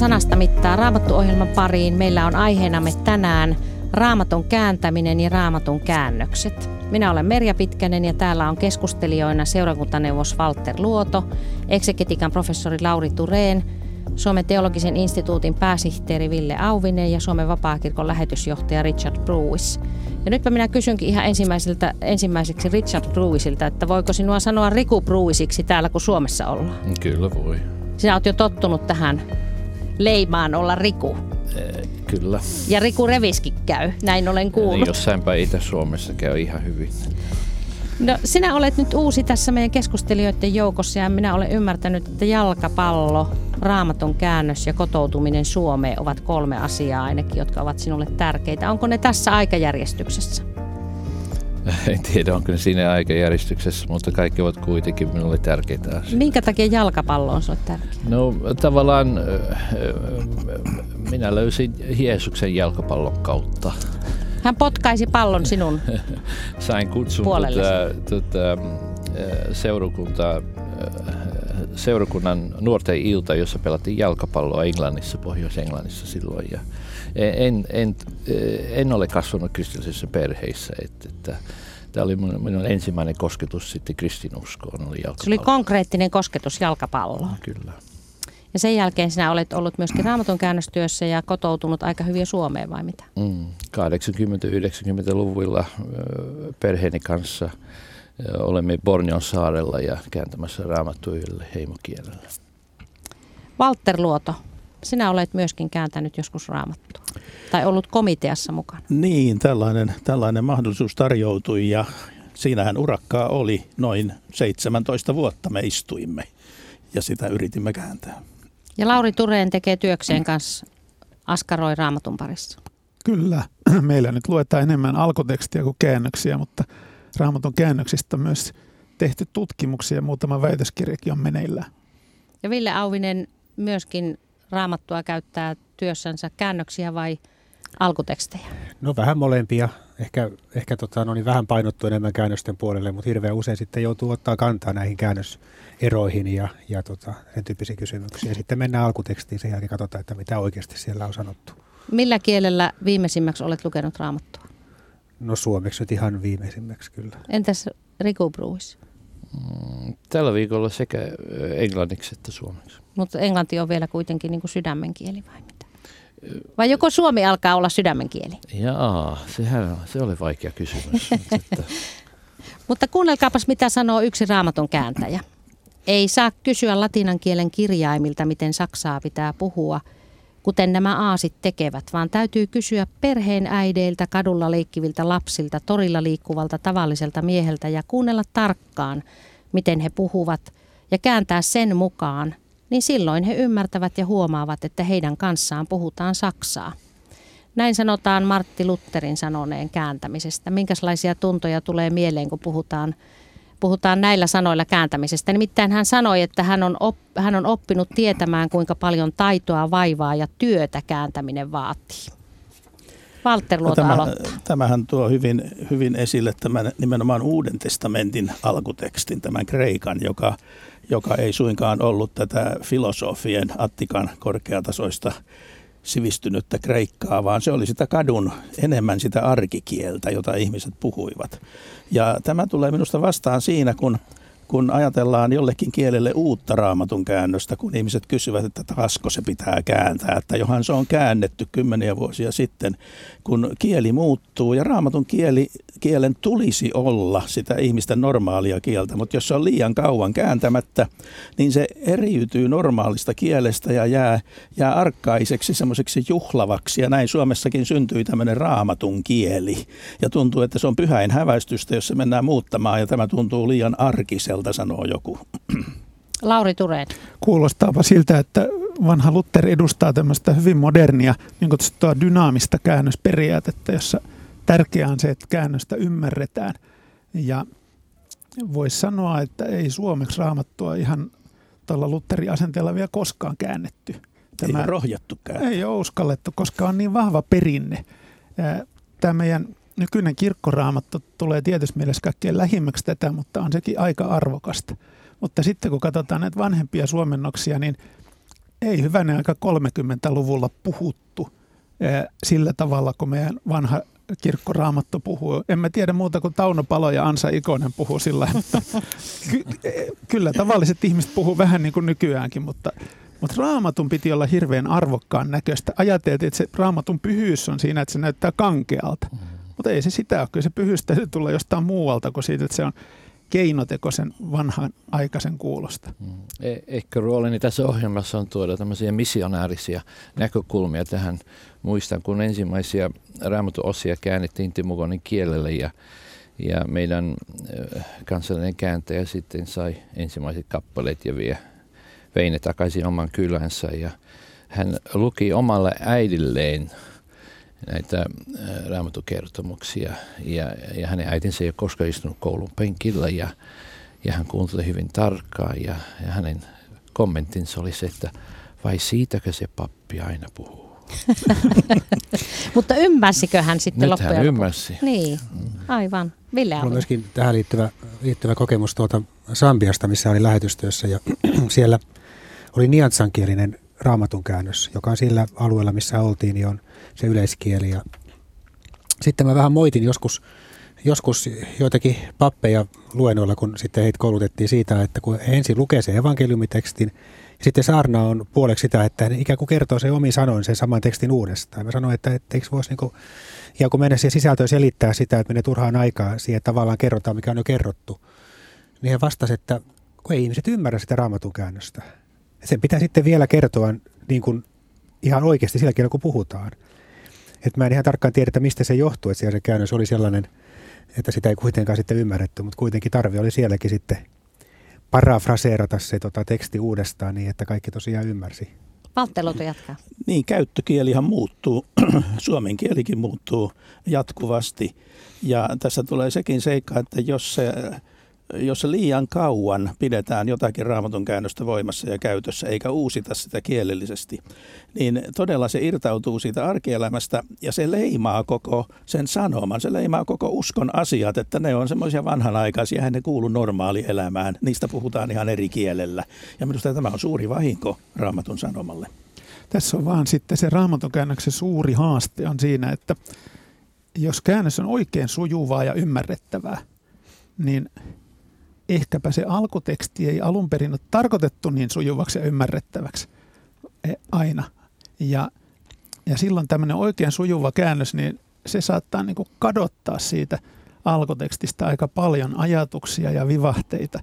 sanasta mittaa Raamattu-ohjelman pariin. Meillä on aiheenamme tänään Raamatun kääntäminen ja Raamatun käännökset. Minä olen Merja Pitkänen ja täällä on keskustelijoina seurakuntaneuvos Valter Luoto, eksegetiikan professori Lauri Thurén, Suomen teologisen instituutin pääsihteeri Ville Auvinen ja Suomen Vapaakirkon lähetysjohtaja Richard Brewis. Ja nytpä minä kysynkin ihan ensimmäiseksi Richard Brewisiltä, että voiko sinua sanoa Riku Brewisiksi täällä, kun Suomessa ollaan? Kyllä voi. Sinä olet jo tottunut tähän leimaan olla Riku. Kyllä. Ja Riku Reviski käy, näin olen kuullut. Jossain päin Itä-Suomessa käy ihan hyvin. No, sinä olet nyt uusi tässä meidän keskustelijoiden joukossa ja minä olen ymmärtänyt, että jalkapallo, Raamatun käännös ja kotoutuminen Suomeen ovat 3 asiaa ainakin, jotka ovat sinulle tärkeitä. Onko ne tässä aikajärjestyksessä? En tiedä, onko ne siinä aikajärjestyksessä, mutta kaikki ovat kuitenkin minulle tärkeitä asioita. Minkä takia jalkapallo on sinulle tärkeä? No tavallaan minä löysin Jeesuksen jalkapallon kautta. Hän potkaisi pallon sinun Sain kutsun seurakunnan nuorten ilta, jossa pelattiin jalkapalloa Englannissa, Pohjois-Englannissa silloin. Ja en ole kasvanut kristillisessä perheessä. Tämä oli minun ensimmäinen kosketus sitten kristinuskoon. Oli jalkapallo. Se oli konkreettinen kosketus jalkapalloon. Kyllä. Ja sen jälkeen sinä olet ollut myöskin Raamatun käännöstyössä ja kotoutunut aika hyvin Suomeen, vai mitä? 80-90-luvuilla perheeni kanssa olemme Borneon saarella ja kääntämässä Raamattua yhdelle heimokielellä. Valter Luoto, sinä olet myöskin kääntänyt joskus Raamattua tai ollut komiteassa mukana. Niin, tällainen mahdollisuus tarjoutui ja siinähän urakkaa oli noin 17 vuotta me istuimme ja sitä yritimme kääntää. Ja Lauri Thurén tekee työkseen kanssa askaroi Raamatun parissa. Kyllä, meillä nyt luetaan enemmän alkutekstiä kuin käännöksiä, mutta Raamatun käännöksistä on myös tehty tutkimuksia ja muutama väitöskirjakin on meneillään. Ja Ville Auvinen myöskin Raamattua käyttää työssänsä käännöksiä vai alkutekstejä? No vähän molempia. Ehkä vähän painottu enemmän käännösten puolelle, mutta hirveän usein sitten joutuu ottaa kantaa näihin käännöseroihin ja sen tyyppisiä kysymyksiä. Sitten mennään alkutekstiin, sen jälkeen katsotaan, että mitä oikeasti siellä on sanottu. Millä kielellä viimeisimmäksi olet lukenut Raamattua? No suomeksi nyt ihan viimeisimmäksi kyllä. Entäs Riku Brewis? Tällä viikolla sekä englanniksi että suomeksi. Mutta englanti on vielä kuitenkin niin kuin sydämen kieli vai mitä? Vai joko suomi alkaa olla sydämen kieli? Jaa, se oli vaikea kysymys. Mutta kuunnelkaapas, mitä sanoo yksi Raamatun kääntäjä. Ei saa kysyä latinan kielen kirjaimilta, miten saksaa pitää puhua, kuten nämä aasit tekevät, vaan täytyy kysyä perheen äideiltä, kadulla leikkiviltä lapsilta, torilla liikkuvalta tavalliselta mieheltä ja kuunnella tarkkaan, miten he puhuvat ja kääntää sen mukaan, niin silloin he ymmärtävät ja huomaavat, että heidän kanssaan puhutaan saksaa. Näin sanotaan Martti Lutherin sanoneen kääntämisestä. Minkälaisia tuntoja tulee mieleen, kun puhutaan näillä sanoilla kääntämisestä? Nimittäin hän sanoi, että hän on oppinut tietämään, kuinka paljon taitoa, vaivaa ja työtä kääntäminen vaatii. Valter Luoto aloittaa. Tämähän tuo hyvin esille tämän nimenomaan Uuden testamentin alkutekstin, tämän kreikan, joka ei suinkaan ollut tätä filosofien Attikan korkeatasoista sivistynyttä kreikkaa, vaan se oli sitä enemmän sitä arkikieltä, jota ihmiset puhuivat. Ja tämä tulee minusta vastaan siinä, kun ajatellaan jollekin kielelle uutta Raamatun käännöstä, kun ihmiset kysyvät, että taasko se pitää kääntää, että johan se on käännetty 10 vuosia sitten, kun kieli muuttuu ja Raamatun kielen tulisi olla sitä ihmisten normaalia kieltä, mutta jos se on liian kauan kääntämättä, niin se eriytyy normaalista kielestä ja jää arkkaiseksi, semmoiseksi juhlavaksi ja näin Suomessakin syntyi tämmöinen Raamatun kieli ja tuntuu, että se on pyhäin häväistystä, jos se mennään muuttamaan ja tämä tuntuu liian arkiselta, sanoo joku. Lauri Thurén. Kuulostaapa siltä, että vanha Luther edustaa tämmöistä hyvin modernia, niin kutsuttua dynaamista käännösperiaatetta, jossa tärkeää on se, että käännöstä ymmärretään. Ja voisi sanoa, että ei suomeksi Raamattua ihan tuolla Lutherin asenteella vielä koskaan käännetty. Ei ole rohjattu kääntää. Ei ole uskallettu, koska on niin vahva perinne. Tämä meidän nykyinen kirkkoraamattu tulee tietysti mielessä kaikkein lähimmäksi tätä, mutta on sekin aika arvokasta. Mutta sitten kun katsotaan näitä vanhempia suomennoksia, niin ei hyvänen aika 30-luvulla puhuttu sillä tavalla, kun meidän vanha kirkkoraamattu puhuu. En mä tiedä muuta kuin Tauno Palo ja Ansa Ikonen puhuu sillä kyllä tavalliset ihmiset puhuu vähän niin kuin nykyäänkin, mutta raamatun piti olla hirveän arvokkaan näköistä. Ajateltiin, että se raamatun pyhyys on siinä, että se näyttää kankealta. Mutta ei se sitä ole. Kyllä se pyhyys täytyy tulla jostain muualta kuin siitä, että se on keinotekoisen vanhan aikaisen kuulosta. Ehkä roolini tässä ohjelmassa on tuoda tämmöisiä missionaarisia näkökulmia tähän. Muistan, kun ensimmäisiä raamatun osia käännettiin Timo Konin kielelle ja meidän kansallinen kääntäjä sitten sai ensimmäiset kappaleet ja vei ne takaisin oman kylänsä ja hän luki omalle äidilleen näitä raamatukertomuksia ja hänen äitinsä ei ole koskaan istunut koulun penkillä ja hän kuunteli hyvin tarkkaan ja hänen kommenttinsa oli se, että vai siitäkö se pappi aina puhuu. Mutta ymmärsikö hän sitten loppujen lopuksi? Nyt hän ymmärsi. Niin, aivan. Ville on myöskin tähän liittyvä kokemus Sambiasta, missä oli lähetystyössä ja siellä oli niantsankielinen raamatun käännös, joka on sillä alueella, missä oltiin, niin on se yleiskieli. Ja sitten mä vähän moitin joskus joitakin pappeja luennoilla, kun sitten heitä koulutettiin siitä, että kun he ensin lukee sen evankeliumitekstin, ja sitten saarna on puoleksi sitä, että hän ikään kuin kertoo sen omin sanoin sen saman tekstin uudestaan. Mä sanoin, että eikö voisi niin kuin, ja kun mennä siihen sisältöön selittää sitä, että menee turhaan aikaa siihen, että tavallaan kerrotaan, mikä on jo kerrottu, niin he vastasi, että kun ei ihmiset ymmärrä sitä raamatun käännöstä. Sen pitää sitten vielä kertoa niin kuin ihan oikeasti sillä kielellä, kun puhutaan. Et mä en ihan tarkkaan tiedä, että mistä se johtuu, että siellä se käännös oli sellainen, että sitä ei kuitenkaan sitten ymmärretty, mutta kuitenkin tarve oli sielläkin sitten parafraseerata se teksti uudestaan niin, että kaikki tosiaan ymmärsi. Valtteri Loto jatkaa. Niin, käyttökielihan muuttuu, suomen kielikin muuttuu jatkuvasti ja tässä tulee sekin seikka, että jos liian kauan pidetään jotakin raamatun käännöstä voimassa ja käytössä eikä uusita sitä kielellisesti, niin todella se irtautuu siitä arkielämästä ja se leimaa koko sen sanoman, se leimaa koko uskon asiat, että ne on semmoisia vanhanaikaisia, eihän ne kuulu normaalielämään, niistä puhutaan ihan eri kielellä ja minusta tämä on suuri vahinko raamatun sanomalle. Tässä on vaan sitten se raamatun käännöksen suuri haaste on siinä, että jos käännös on oikein sujuvaa ja ymmärrettävää, niin ehkäpä se alkuteksti ei alun perin ole tarkoitettu niin sujuvaksi ja ymmärrettäväksi aina. Ja silloin tämmöinen oikein sujuva käännös, niin se saattaa niin kuin kadottaa siitä alkutekstistä aika paljon ajatuksia ja vivahteita.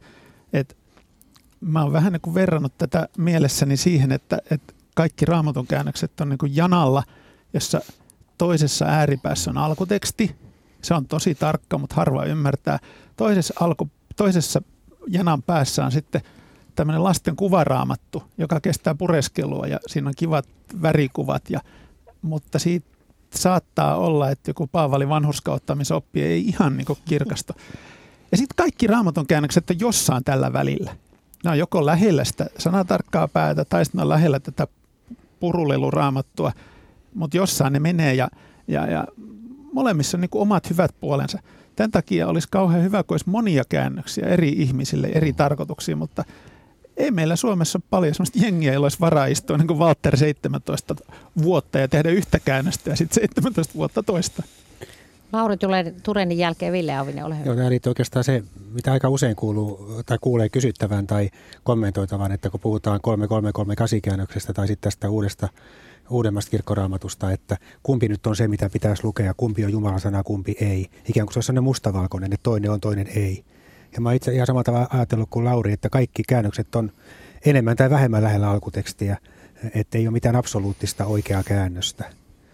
Mä oon vähän niin kuin verrannut tätä mielessäni siihen, että kaikki raamatun käännökset on niin kuin janalla, jossa toisessa ääripäässä on alkuteksti. Se on tosi tarkka, mutta harva ymmärtää. Toisessa janan päässä on sitten tämmöinen lasten kuvaraamattu, joka kestää pureskelua ja siinä on kivat värikuvat, mutta siitä saattaa olla, että joku Paavalin vanhurskauttamisoppi ei ihan niin kuin kirkastu. Ja sitten kaikki raamatun käännökset on jossain tällä välillä. Ne on joko lähellä sitä sanatarkkaa päätä tai sitten on lähellä tätä puruleluraamattua, mutta jossain ne menee ja molemmissa on niin kuin omat hyvät puolensa. Tämän takia olisi kauhean hyvä, kun olisi monia käännöksiä eri ihmisille, eri tarkoituksiin, mutta ei meillä Suomessa ole paljon sellaista jengiä, jolla olisi varaa istua niin kuin Valtteri 17 vuotta ja tehdä yhtä käännöstä ja sitten 17 vuotta toista. Lauri Turenin jälkeen Ville Auvinen, ole hyvä. Joo, tämä liittyy oikeastaan se, mitä aika usein kuulee kysyttävän tai kommentoitavan, että kun puhutaan 3.3.3.8 käännöksestä tai sitten tästä uudemmasta kirkkoraamatusta, että kumpi nyt on se, mitä pitäisi lukea, kumpi on Jumalan sana, kumpi ei. Ikään kuin se on sellainen mustavalkoinen, että toinen on, toinen ei. Ja mä itse ihan samalla tavalla ajatellut kuin Lauri, että kaikki käännökset on enemmän tai vähemmän lähellä alkutekstiä, että ei ole mitään absoluuttista oikeaa käännöstä.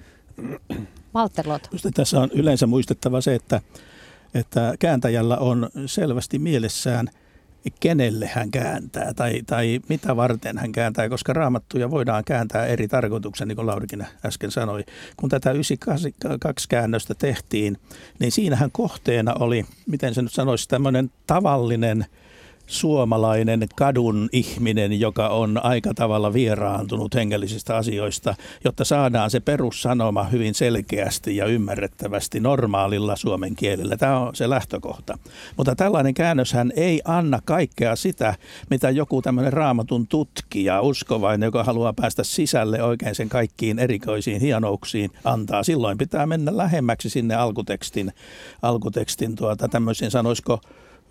Valtteri Loto. Tässä on yleensä muistettava se, että kääntäjällä on selvästi mielessään, kenelle hän kääntää tai mitä varten hän kääntää, koska raamattuja voidaan kääntää eri tarkoituksen, niin kuin Laurikin äsken sanoi. Kun tätä 982 käännöstä tehtiin, niin siinähän kohteena oli, miten se nyt sanoisi, tämmöinen tavallinen suomalainen kadun ihminen, joka on aika tavalla vieraantunut hengellisistä asioista, jotta saadaan se perussanoma hyvin selkeästi ja ymmärrettävästi normaalilla suomen kielellä. Tämä on se lähtökohta. Mutta tällainen käännöshän ei anna kaikkea sitä, mitä joku tämmöinen Raamatun tutkija, uskovainen, joka haluaa päästä sisälle oikein sen kaikkiin erikoisiin hienouksiin, antaa. Silloin pitää mennä lähemmäksi sinne alkutekstin tämmöisiin, sanoisiko,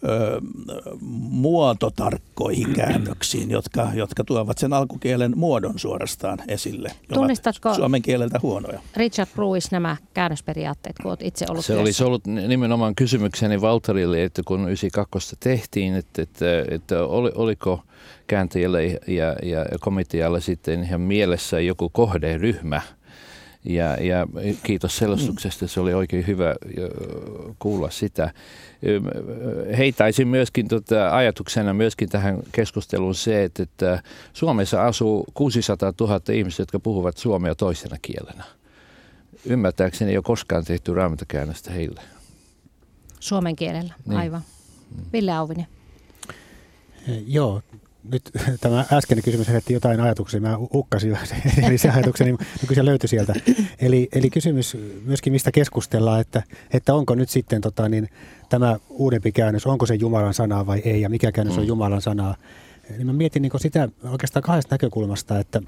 muototarkkoihin käännöksiin, jotka tuovat sen alkukielen muodon suorastaan esille. Tunnistatko suomen kieleltä huonoja. Richard Bruce nämä käännösperiaatteet, kun olet itse ollut Se työssä? olisi ollut nimenomaan kysymykseni Valterille, että kun 92 tehtiin, että oliko kääntäjällä ja komitealla sitten ihan mielessä joku kohderyhmä. Ja kiitos selostuksesta, se oli oikein hyvä kuulla sitä. Heitäisin myöskin ajatuksena myöskin tähän keskusteluun se, että Suomessa asuu 600 000 ihmistä, jotka puhuvat suomea toisena kielenä. Ymmärtääkseni ei ole koskaan tehty raamatukäännöstä heille. Suomen kielellä, niin. Aivan. Ville Auvinen. Joo, nyt tämä äskeinen kysymys herätti jotain ajatuksia. Mä hukkasin edellisen ajatuksen, niin kyllä se löytyi sieltä. Eli kysymys myöskin, mistä keskustellaan, että onko nyt sitten tämä uudempi käännös, onko se Jumalan sanaa vai ei, ja mikä käännös on Jumalan sanaa. Niin mä mietin niin sitä oikeastaan kahdesta näkökulmasta, että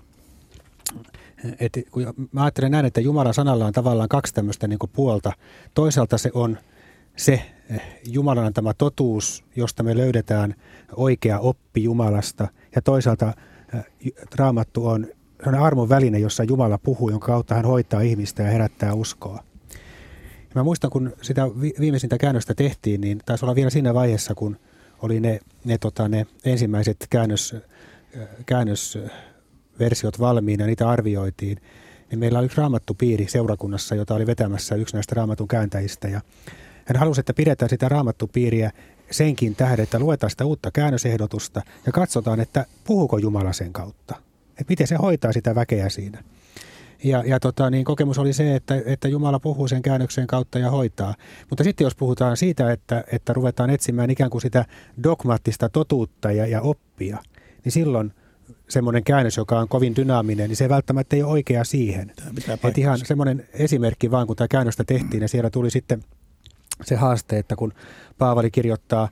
kun mä ajattelen näin, että Jumalan sanalla on tavallaan kaksi tämmöistä niin puolta. Toisaalta se on se Jumalan antama totuus, josta me löydetään oikea oppi Jumalasta, ja toisaalta Raamattu on sellainen armon väline, jossa Jumala puhuu, jonka kautta hän hoitaa ihmistä ja herättää uskoa. Ja mä muistan, kun sitä viimeisintä käännöstä tehtiin, niin taisi olla vielä siinä vaiheessa, kun oli ne ensimmäiset käännösversiot valmiina ja niitä arvioitiin, niin meillä oli yksi raamattupiiri seurakunnassa, jota oli vetämässä yksi näistä raamatun kääntäjistä, ja hän halusi, että pidetään sitä raamattupiiriä senkin tähden, että luetaan sitä uutta käännösehdotusta ja katsotaan, että puhuuko Jumala sen kautta. Että miten se hoitaa sitä väkeä siinä. Ja kokemus oli se, että Jumala puhuu sen käännöksen kautta ja hoitaa. Mutta sitten jos puhutaan siitä, että ruvetaan etsimään ikään kuin sitä dogmaattista totuutta ja oppia, niin silloin semmoinen käännös, joka on kovin dynaaminen, niin se välttämättä ei ole oikea siihen. Että ihan semmoinen esimerkki vaan, kun tämä käännöstä tehtiin ja siellä tuli sitten se haaste, että kun Paavali kirjoittaa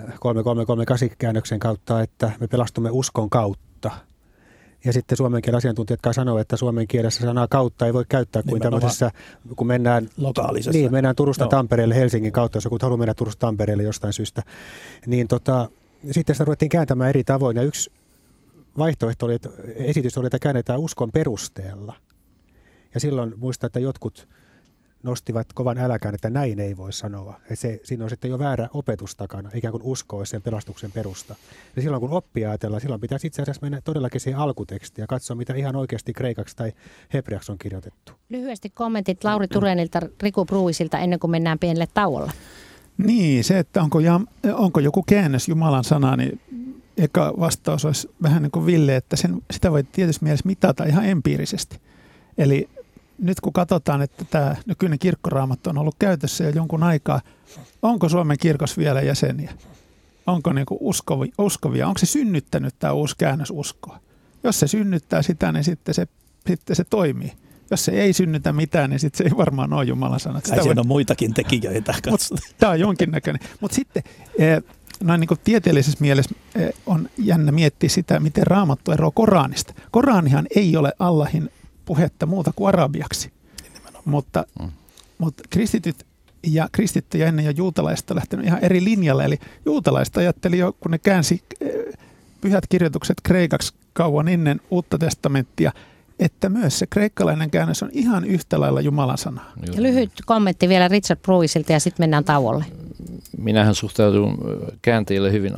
3338 käännöksen kautta, että me pelastumme uskon kautta. Ja sitten suomen kielen asiantuntijat, jotka sanoo, että suomen kielessä sanaa kautta ei voi käyttää kuin tämmöisessä, kun mennään lokaalisessa. Niin, mennään Turusta Tampereelle Helsingin kautta, jos joku haluaa mennä Turusta Tampereelle jostain syystä. Niin sitten sitä ruvettiin kääntämään eri tavoin. Ja yksi vaihtoehto oli, että esitys oli, että käännetään uskon perusteella. Ja silloin muistan, että jotkut nostivat kovan äläkään, että näin ei voi sanoa. Siinä on sitten jo väärä opetus takana, ikään kuin usko olisi sen pelastuksen perusta. Ja silloin kun oppia ajatellaan, silloin pitäisi itse asiassa mennä todellakin siihen alkutekstiin ja katsoa, mitä ihan oikeasti kreikaksi tai hebreaksi on kirjoitettu. Lyhyesti kommentit Lauri Turenilta, Riku Bruisilta ennen kuin mennään pienelle tauolle. Niin, se, että onko joku käännös Jumalan sana, niin eka vastaus olisi vähän niin kuin Ville, että sitä voi tietysti mielessä mitata ihan empiirisesti. Eli nyt kun katsotaan, että tämä nykyinen kirkkoraamattu on ollut käytössä jo jonkun aikaa, onko Suomen kirkossa vielä jäseniä? Onko niin kuin uskovia? Onko se synnyttänyt tämä uusi käännös uskoa? Jos se synnyttää sitä, niin sitten se toimii. Jos se ei synnytä mitään, niin sitten se ei varmaan ole Jumalan sana. Siinä on muitakin tekijöitä. Tämä on jonkinnäköinen. Mutta sitten noin niin kuin tieteellisessä mielessä on jännä miettiä sitä, miten Raamattu eroaa Koranista. Koranihan ei ole Allahin puhetta muuta kuin arabiaksi. Mutta kristityt ja kristittyjä ennen jo juutalaista on lähtenyt ihan eri linjalle. Eli juutalaiset ajatteli jo, kun ne käänsi pyhät kirjoitukset kreikaksi kauan ennen Uutta testamenttia, että myös se kreikkalainen käännös on ihan yhtä lailla Jumalan sanaa. Lyhyt kommentti vielä Richard Bruisilta ja sitten mennään tauolle. Minähän suhtaudun kääntäjille hyvin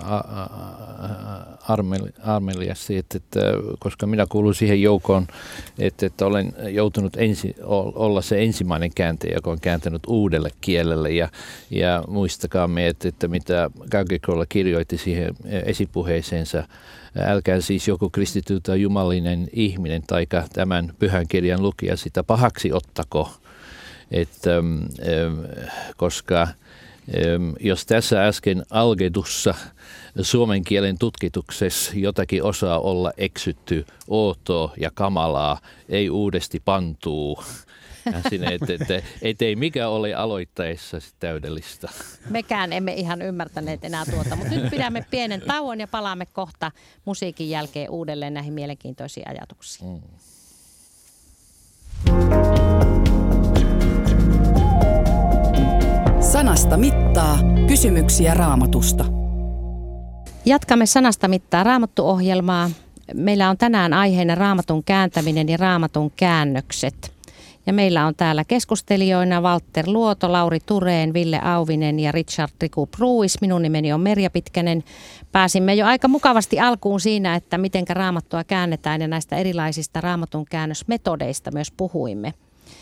armeliasti, että koska minä kuulun siihen joukkoon, että olen joutunut olla se ensimmäinen kääntäjä, joka on kääntänyt uudelle kielelle. Ja muistakaamme, että mitä Kierkegaard kirjoitti siihen esipuheeseensa, älkää siis joku kristitty tai jumalinen ihminen tai tämän pyhän kirjan lukija sitä pahaksi ottako, koska Jos tässä äsken algetussa suomen kielen tutkituksessa jotakin osaa olla eksytty, outoa ja kamalaa, ei uudesti pantuu. Ei mikä ole aloittaessa täydellistä. Mekään emme ihan ymmärtäneet enää tuota, mutta nyt pidämme pienen tauon ja palaamme kohta musiikin jälkeen uudelleen näihin mielenkiintoisiin ajatuksiin. Sanasta mittaa kysymyksiä Raamatusta. Jatkamme Sanasta mittaa Raamattu-ohjelmaa. Meillä on tänään aiheena Raamatun kääntäminen ja Raamatun käännökset. Ja meillä on täällä keskustelijoina Walter Luoto, Lauri Thurén, Ville Auvinen ja Richard Riku Pruis. Minun nimeni on Merja Pitkänen. Pääsimme jo aika mukavasti alkuun siinä, että mitenkä Raamattua käännetään ja näistä erilaisista Raamatun käännösmetodeista myös puhuimme.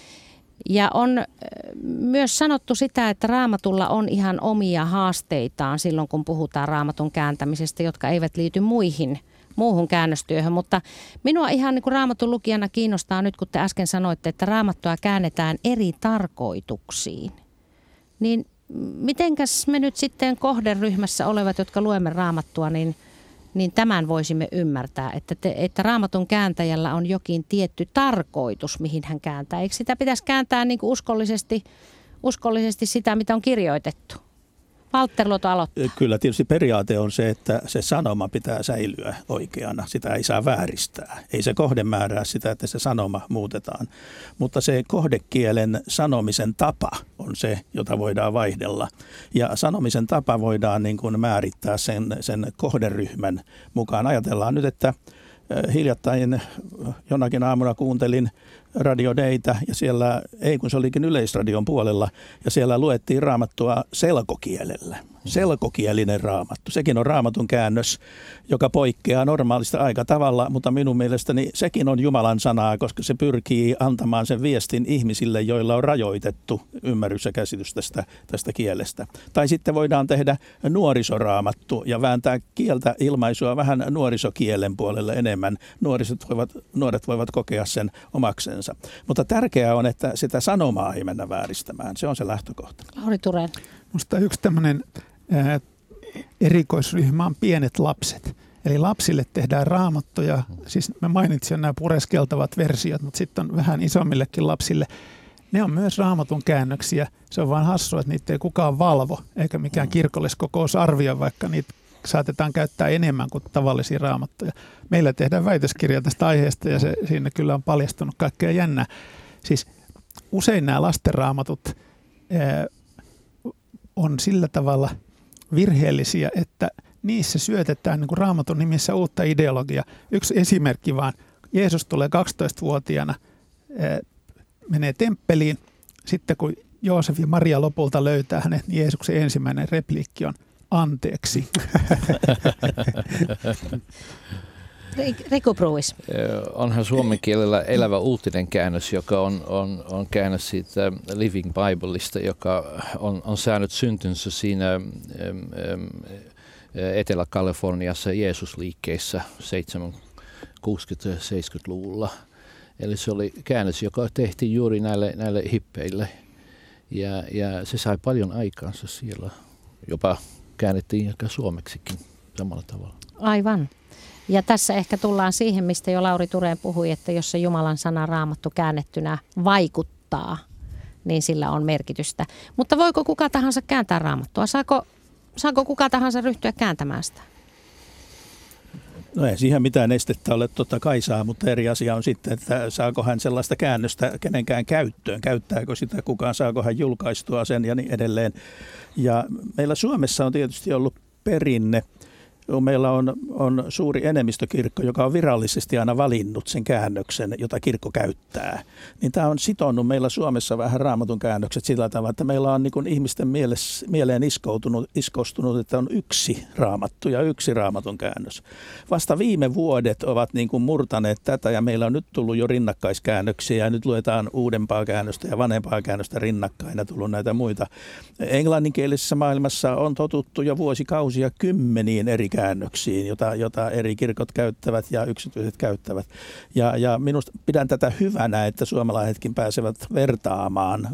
Ja on myös sanottu sitä, että Raamatulla on ihan omia haasteitaan silloin, kun puhutaan Raamatun kääntämisestä, jotka eivät liity muuhun käännöstyöhön. Mutta minua ihan niin kuin Raamatun lukijana kiinnostaa nyt, kun te äsken sanoitte, että Raamattua käännetään eri tarkoituksiin. Niin mitenkäs me nyt sitten kohderyhmässä olevat, jotka luemme Raamattua, niin tämän voisimme ymmärtää, että Raamatun kääntäjällä on jokin tietty tarkoitus, mihin hän kääntää. Eikö sitä pitäisi kääntää niin kuin uskollisesti sitä, mitä on kirjoitettu? Walter Luoto aloittaa. Kyllä tietysti periaate on se, että se sanoma pitää säilyä oikeana. Sitä ei saa vääristää. Ei se kohde määrää sitä, että se sanoma muutetaan. Mutta se kohdekielen sanomisen tapa on se, jota voidaan vaihdella. Ja sanomisen tapa voidaan niin kuin määrittää sen kohderyhmän mukaan. Ajatellaan nyt, että hiljattain jonakin aamuna kuuntelin Radio Daytä ja siellä, kun se olikin Yleisradion puolella, ja siellä luettiin Raamattua selkokielellä. Selkokielinen Raamattu. Sekin on Raamatun käännös, joka poikkeaa normaalista aikatavalla, mutta minun mielestäni sekin on Jumalan sanaa, koska se pyrkii antamaan sen viestin ihmisille, joilla on rajoitettu ymmärrys ja käsitys tästä kielestä. Tai sitten voidaan tehdä nuorisoraamattu ja vääntää kieltä ilmaisua vähän nuorisokielen puolelle enemmän. Nuoret voivat kokea sen omaksensa. Mutta tärkeää on, että sitä sanomaa ei mennä vääristämään. Se on se lähtökohta. Lauri Thurén. Minusta yksi tämmöinen erikoisryhmä on pienet lapset. Eli lapsille tehdään raamattuja, siis mä mainitsin jo nämä pureskeltavat versiot, mutta sitten on vähän isommillekin lapsille. Ne on myös Raamatun käännöksiä. Se on vaan hassua, että niitä ei kukaan valvo, eikä mikään kirkolliskokous arvioi, vaikka niitä saatetaan käyttää enemmän kuin tavallisia raamattuja. Meillä tehdään väitöskirja tästä aiheesta ja siinä kyllä on paljastunut kaikkea jännää. Siis usein nämä lastenraamatut on sillä tavalla virheellisiä, että niissä syötetään niin kuin Raamatun nimissä uutta ideologiaa. Yksi esimerkki vaan. Jeesus tulee 12-vuotiaana, menee temppeliin. Sitten kun Joosef ja Maria lopulta löytää hänet, niin Jeesuksen ensimmäinen repliikki on anteeksi. Riku Pruis. Onhan suomen kielellä elävä uutinen käännös, joka on käännös siitä Living Bibleista, joka on saanut syntynsä siinä Etelä-Kaliforniassa Jeesusliikkeissä 60-70-luvulla. Eli se oli käännös, joka tehtiin juuri näille hippeille. Ja se sai paljon aikaansa siellä. Jopa käännettiin ehkä suomeksikin samalla tavalla. Aivan. Ja tässä ehkä tullaan siihen, mistä jo Lauri Thurén puhui, että jos se Jumalan sana Raamattu käännettynä vaikuttaa, niin sillä on merkitystä. Mutta voiko kuka tahansa kääntää Raamattua? Saako kuka tahansa ryhtyä kääntämään sitä? No ei siihen mitään estettä ole, totta kai saa, mutta eri asia on sitten, että saako hän sellaista käännöstä kenenkään käyttöön, käyttääkö sitä kukaan, saako hän julkaistua sen ja niin edelleen. Ja meillä Suomessa on tietysti ollut perinne. Meillä on suuri enemmistökirkko, joka on virallisesti aina valinnut sen käännöksen, jota kirkko käyttää. Niin tämä on sitonut meillä Suomessa vähän Raamatun käännökset sillä tavalla, että meillä on niin kuin ihmisten mieleen iskostunut, että on yksi Raamattu ja yksi Raamatun käännös. Vasta viime vuodet ovat niin kuin murtaneet tätä ja meillä on nyt tullut jo rinnakkaiskäännöksiä ja nyt luetaan uudempaa käännöstä ja vanhempaa käännöstä rinnakkain ja tullut näitä muita. Englanninkielisessä maailmassa on totuttu jo vuosikausia kymmeniin eri käännöksiin, jota eri kirkot käyttävät ja yksityiset käyttävät. Ja minusta pidän tätä hyvänä, että suomalaisetkin pääsevät vertaamaan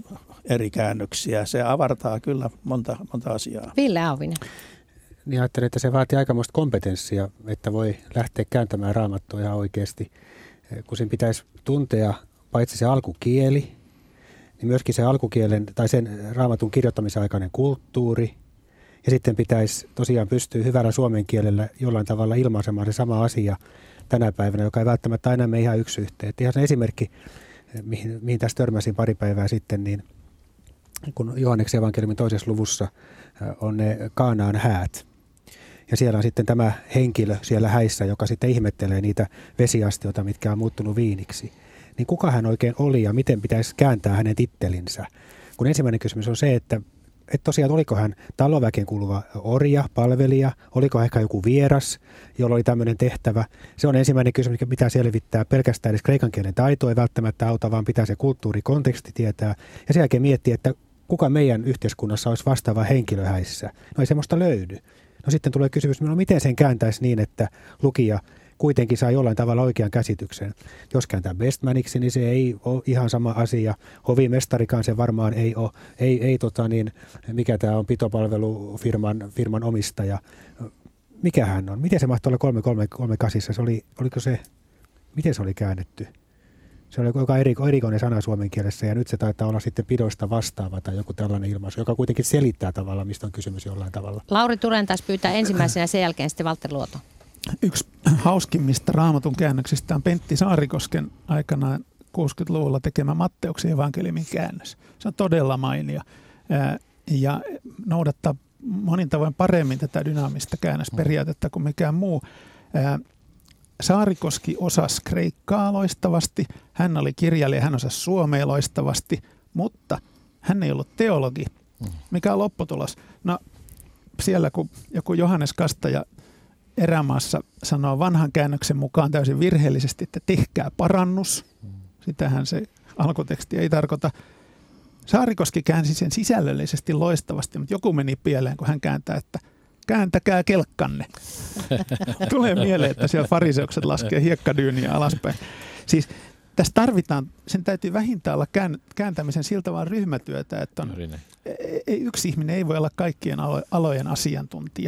eri käännöksiä. Se avartaa kyllä monta asiaa. Ville Auvinen. Niin ajattelen, että se vaatii aikamoista kompetenssia, että voi lähteä kääntämään Raamattua ihan oikeasti. Kun sen pitäisi tuntea paitsi se alkukieli, niin myöskin se alkukielen tai sen Raamatun kirjoittamisaikainen kulttuuri. Ja sitten pitäisi tosiaan pystyä hyvällä suomen kielellä jollain tavalla ilmaisemaan se sama asia tänä päivänä, joka ei välttämättä aina mene ihan yksi yhteen. Ihan se esimerkki, mihin tässä törmäsin pari päivää sitten, niin kun Johanneksen evankeliumin 2. luvussa on ne Kaanaan häät. Ja siellä on sitten tämä henkilö siellä häissä, joka sitten ihmettelee niitä vesiastioita, mitkä on muuttunut viiniksi. Niin kuka hän oikein oli ja miten pitäisi kääntää hänen tittelinsä? Kun ensimmäinen kysymys on se, että tosiaan oliko hän talonväkeen kuuluva orja, palvelija, oliko ehkä joku vieras, jolla oli tämmöinen tehtävä. Se on ensimmäinen kysymys, mikä pitää selvittää. Pelkästään edes kreikan kielen taito ei välttämättä auta, vaan pitää se kulttuurikonteksti tietää. Ja sen jälkeen miettiä, että kuka meidän yhteiskunnassa olisi vastaava henkilö häissä. No ei semmoista löydy. No sitten tulee kysymys, no miten sen kääntäisi niin, että lukija kuitenkin saa jollain tavalla oikean käsityksen. Jos kääntää bestmaniksi, niin se ei ole ihan sama asia. Hovimestarikaan se varmaan ei ole. Mikä tämä on pitopalvelufirman omistaja. Mikä hän on? Miten se mahtoi olla 338? Miten se oli käännetty? Se oli joka erikoinen sana suomen kielessä ja nyt se taitaa olla sitten pidoista vastaava tai joku tällainen ilmaisu, joka kuitenkin selittää tavallaan, mistä on kysymys jollain tavalla. Lauri Turen taas pyytää ensimmäisenä ja sen jälkeen sitten Valtteri Luoto. Yksi hauskimmista Raamatun käännöksistä on Pentti Saarikosken aikanaan 60-luvulla tekemä Matteuksen evankeliumin käännös. Se on todella mainio ja noudattaa monin tavoin paremmin tätä dynaamista käännösperiaatetta kuin mikään muu. Saarikoski osasi kreikkaa loistavasti, hän oli kirjailija, hän osasi suomea loistavasti, mutta hän ei ollut teologi. Mikä on lopputulos? No siellä kun joku Johannes Kastaja erämaassa sanoo vanhan käännöksen mukaan täysin virheellisesti, että tehkää parannus. Sitähän se alkuteksti ei tarkoita. Saarikoski käänsi sen sisällöllisesti loistavasti, mutta joku meni pieleen, kun hän kääntää, että kääntäkää kelkkanne. Tulee mieleen, että siellä fariseukset laskee hiekkadyyniä alaspäin. Siis tässä tarvitaan, sen täytyy vähintään olla kääntämisen siltä vaan ryhmätyötä, että yksi ihminen ei voi olla kaikkien alojen asiantuntija.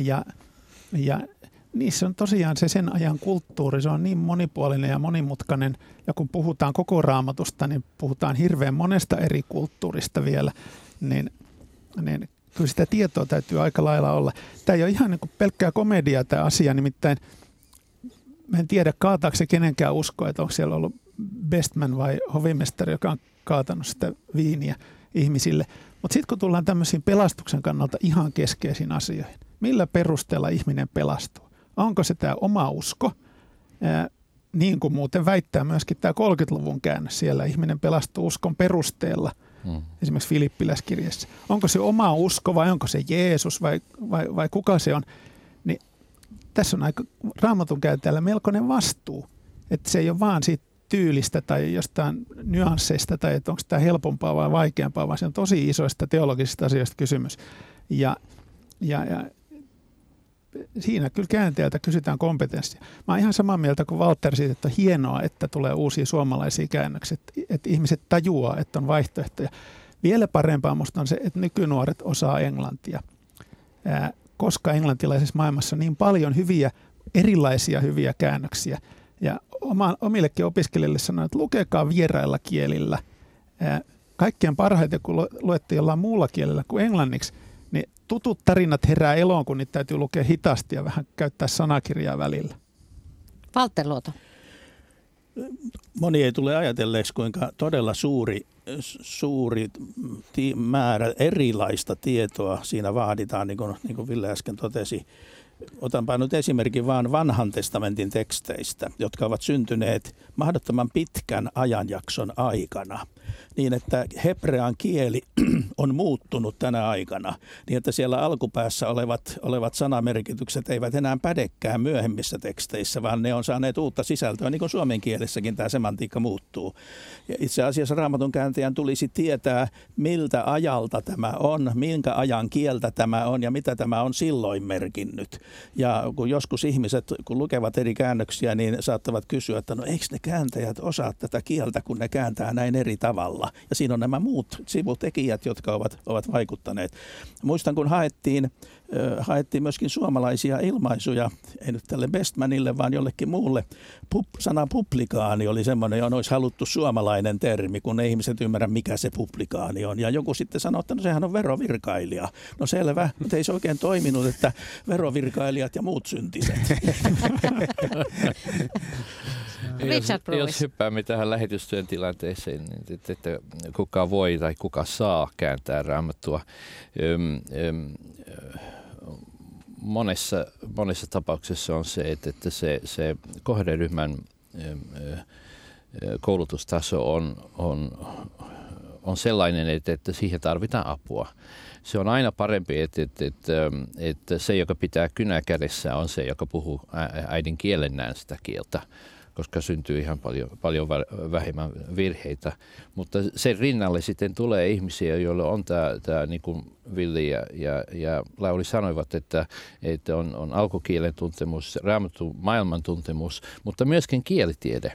Ja niissä on tosiaan se sen ajan kulttuuri, se on niin monipuolinen ja monimutkainen. Ja kun puhutaan koko Raamatusta, niin puhutaan hirveän monesta eri kulttuurista vielä, niin kyllä sitä tietoa täytyy aika lailla olla. Tämä ei ole ihan niin kuin pelkkää komediaa tämä asia, nimittäin mä en tiedä kaataako se kenenkään uskoa, että onko siellä ollut bestman vai hovimestari, joka on kaatanut sitä viiniä ihmisille. Mutta sitten kun tullaan tämmöisiin pelastuksen kannalta ihan keskeisiin asioihin, millä perusteella ihminen pelastuu? Onko se tämä oma usko? Niin kuin muuten väittää myöskin tämä 30-luvun käännös siellä, ihminen pelastuu uskon perusteella. Esimerkiksi Filippiläiskirjassa. Onko se oma usko vai onko se Jeesus vai kuka se on? Niin tässä on aika Raamatun kääntäjällä melkoinen vastuu. Että se ei ole vaan siitä tyylistä tai jostain nyansseista tai että onko tämä helpompaa vai vaikeampaa, vaan se on tosi isoista teologisista asioista kysymys. Ja siinä kyllä kääntäjältä kysytään kompetenssia. Mä oon ihan samaa mieltä kuin Valtteri siitä, että on hienoa, että tulee uusia suomalaisia käännöksiä, että ihmiset tajuaa, että on vaihtoehtoja. Vielä parempaa musta on se, että nykynuoret osaa englantia, koska englantilaisessa maailmassa on niin paljon erilaisia hyviä käännöksiä. Ja omillekin opiskelijoille sanoin, että lukekaa vierailla kielillä. Kaikkein parhaiten, kun luette jollain muulla kielellä kuin englanniksi, niin tutut tarinat herää eloon, kun niitä täytyy lukea hitaasti ja vähän käyttää sanakirjaa välillä. Valtteri Luoto. Moni ei tule ajatelleeksi, kuinka todella suuri määrä erilaista tietoa siinä vaaditaan, niin kuin Ville äsken totesi. Otanpa nyt esimerkin vaan vanhan testamentin teksteistä, jotka ovat syntyneet mahdottoman pitkän ajanjakson aikana. Niin, että hebrean kieli on muuttunut tänä aikana, niin että siellä alkupäässä olevat sanamerkitykset eivät enää pädekään myöhemmissä teksteissä, vaan ne on saaneet uutta sisältöä, niin kuin suomen kielessäkin tämä semantiikka muuttuu. Ja itse asiassa Raamatun kääntäjän tulisi tietää, miltä ajalta tämä on, minkä ajan kieltä tämä on ja mitä tämä on silloin merkinnyt. Ja kun joskus ihmiset, kun lukevat eri käännöksiä, niin saattavat kysyä, että no eikö ne kääntäjät osaa tätä kieltä, kun ne kääntää näin eri tavalla. tavalla. Ja siinä on nämä muut sivutekijät, jotka ovat vaikuttaneet. Muistan, kun haettiin myöskin suomalaisia ilmaisuja, ei nyt tälle Bestmanille, vaan jollekin muulle. Sana publikaani oli semmoinen, johon olisi haluttu suomalainen termi, kun ei ihmiset ymmärrä, mikä se publikaani on. Ja joku sitten sanoi, että no sehän on verovirkailija. No selvä, mutta ei se oikein toiminut, että verovirkailijat ja muut syntiset. Jos hyppäämme tähän lähetystyön tilanteeseen, niin että kuka voi tai kuka saa kääntää Raamattua. Monessa tapauksessa on se, että se kohderyhmän koulutustaso on sellainen, että siihen tarvitaan apua. Se on aina parempi, että se, joka pitää kynä kädessä, on se, joka puhuu äidinkielennään sitä kieltä, koska syntyy ihan paljon vähemmän virheitä. Mutta sen rinnalle sitten tulee ihmisiä, joilla on tämä niin kuin Villi ja Lauri sanoivat, että on alkukielen tuntemus, Raamatun maailman tuntemus, mutta myöskin kielitiede.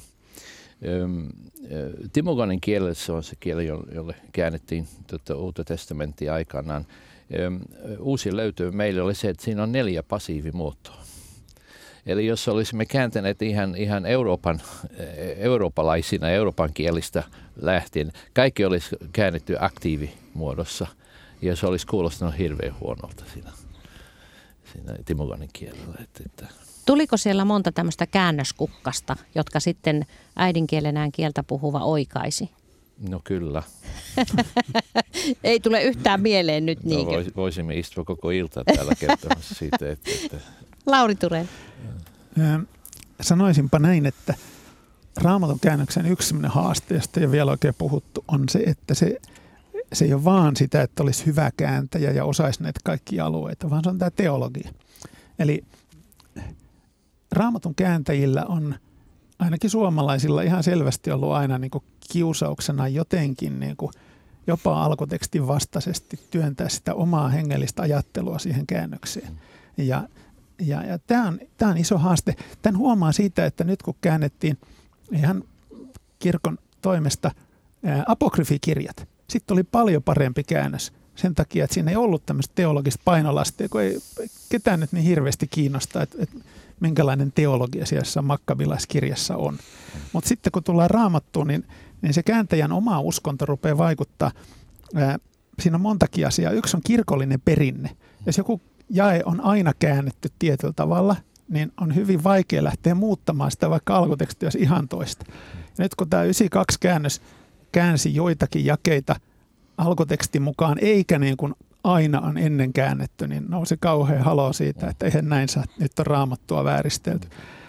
Timogonin kielellä se on se kieli, jolle käännettiin Uutta testamenttia aikanaan. Uusi löytö meille oli se, että siinä on 4 passiivimuotoa. Eli jos olisimme kääntäneet ihan eurooppalaisina Euroopan kielistä lähtien, kaikki olisi käännetty aktiivimuodossa ja se olisi kuulostanut hirveän huonolta siinä Timogonin kielellä. Tuliko siellä monta tämmöistä käännöskukkasta, jotka sitten äidinkielenään kieltä puhuva oikaisi? No kyllä. Ei tule yhtään mieleen nyt niinkö? No, voisimme istua koko ilta täällä kertomassa siitä. Että... Lauri Turén. Sanoisinpa näin, että Raamatun käännöksen yksi sellainen haaste, josta ei ole vielä oikein puhuttu, on se, että se ei ole vaan sitä, että olisi hyvä kääntäjä ja osaisi näitä kaikkia alueita, vaan se on tämä teologia. Eli Raamatun kääntäjillä on ainakin suomalaisilla ihan selvästi ollut aina niin kuin kiusauksena jotenkin niin kuin jopa alkutekstin vastaisesti työntää sitä omaa hengellistä ajattelua siihen käännökseen. Ja tämä on iso haaste. Tämän huomaa siitä, että nyt kun käännettiin ihan kirkon toimesta apokryfikirjat, sitten oli paljon parempi käännös sen takia, että siinä ei ollut tämmöistä teologista painolastia, kun ei ketään nyt niin hirveästi kiinnostaa, että minkälainen teologia siellä makkabilaiskirjassa on. Mutta sitten kun tullaan Raamattuun, niin se kääntäjän oma uskonto rupeaa vaikuttaa. Siinä on montakin asiaa. Yksi on kirkollinen perinne. Jos joku jae on aina käännetty tietyllä tavalla, niin on hyvin vaikea lähteä muuttamaan sitä, vaikka alkuteksti olisi ihan toista. Ja nyt kun tämä 92 käännös käänsi joitakin jakeita alkutekstin mukaan, eikä niin kuin aina on ennen käännetty, niin nousi kauhean haloo siitä, että eihän näin saa, nyt on Raamattua vääristelty.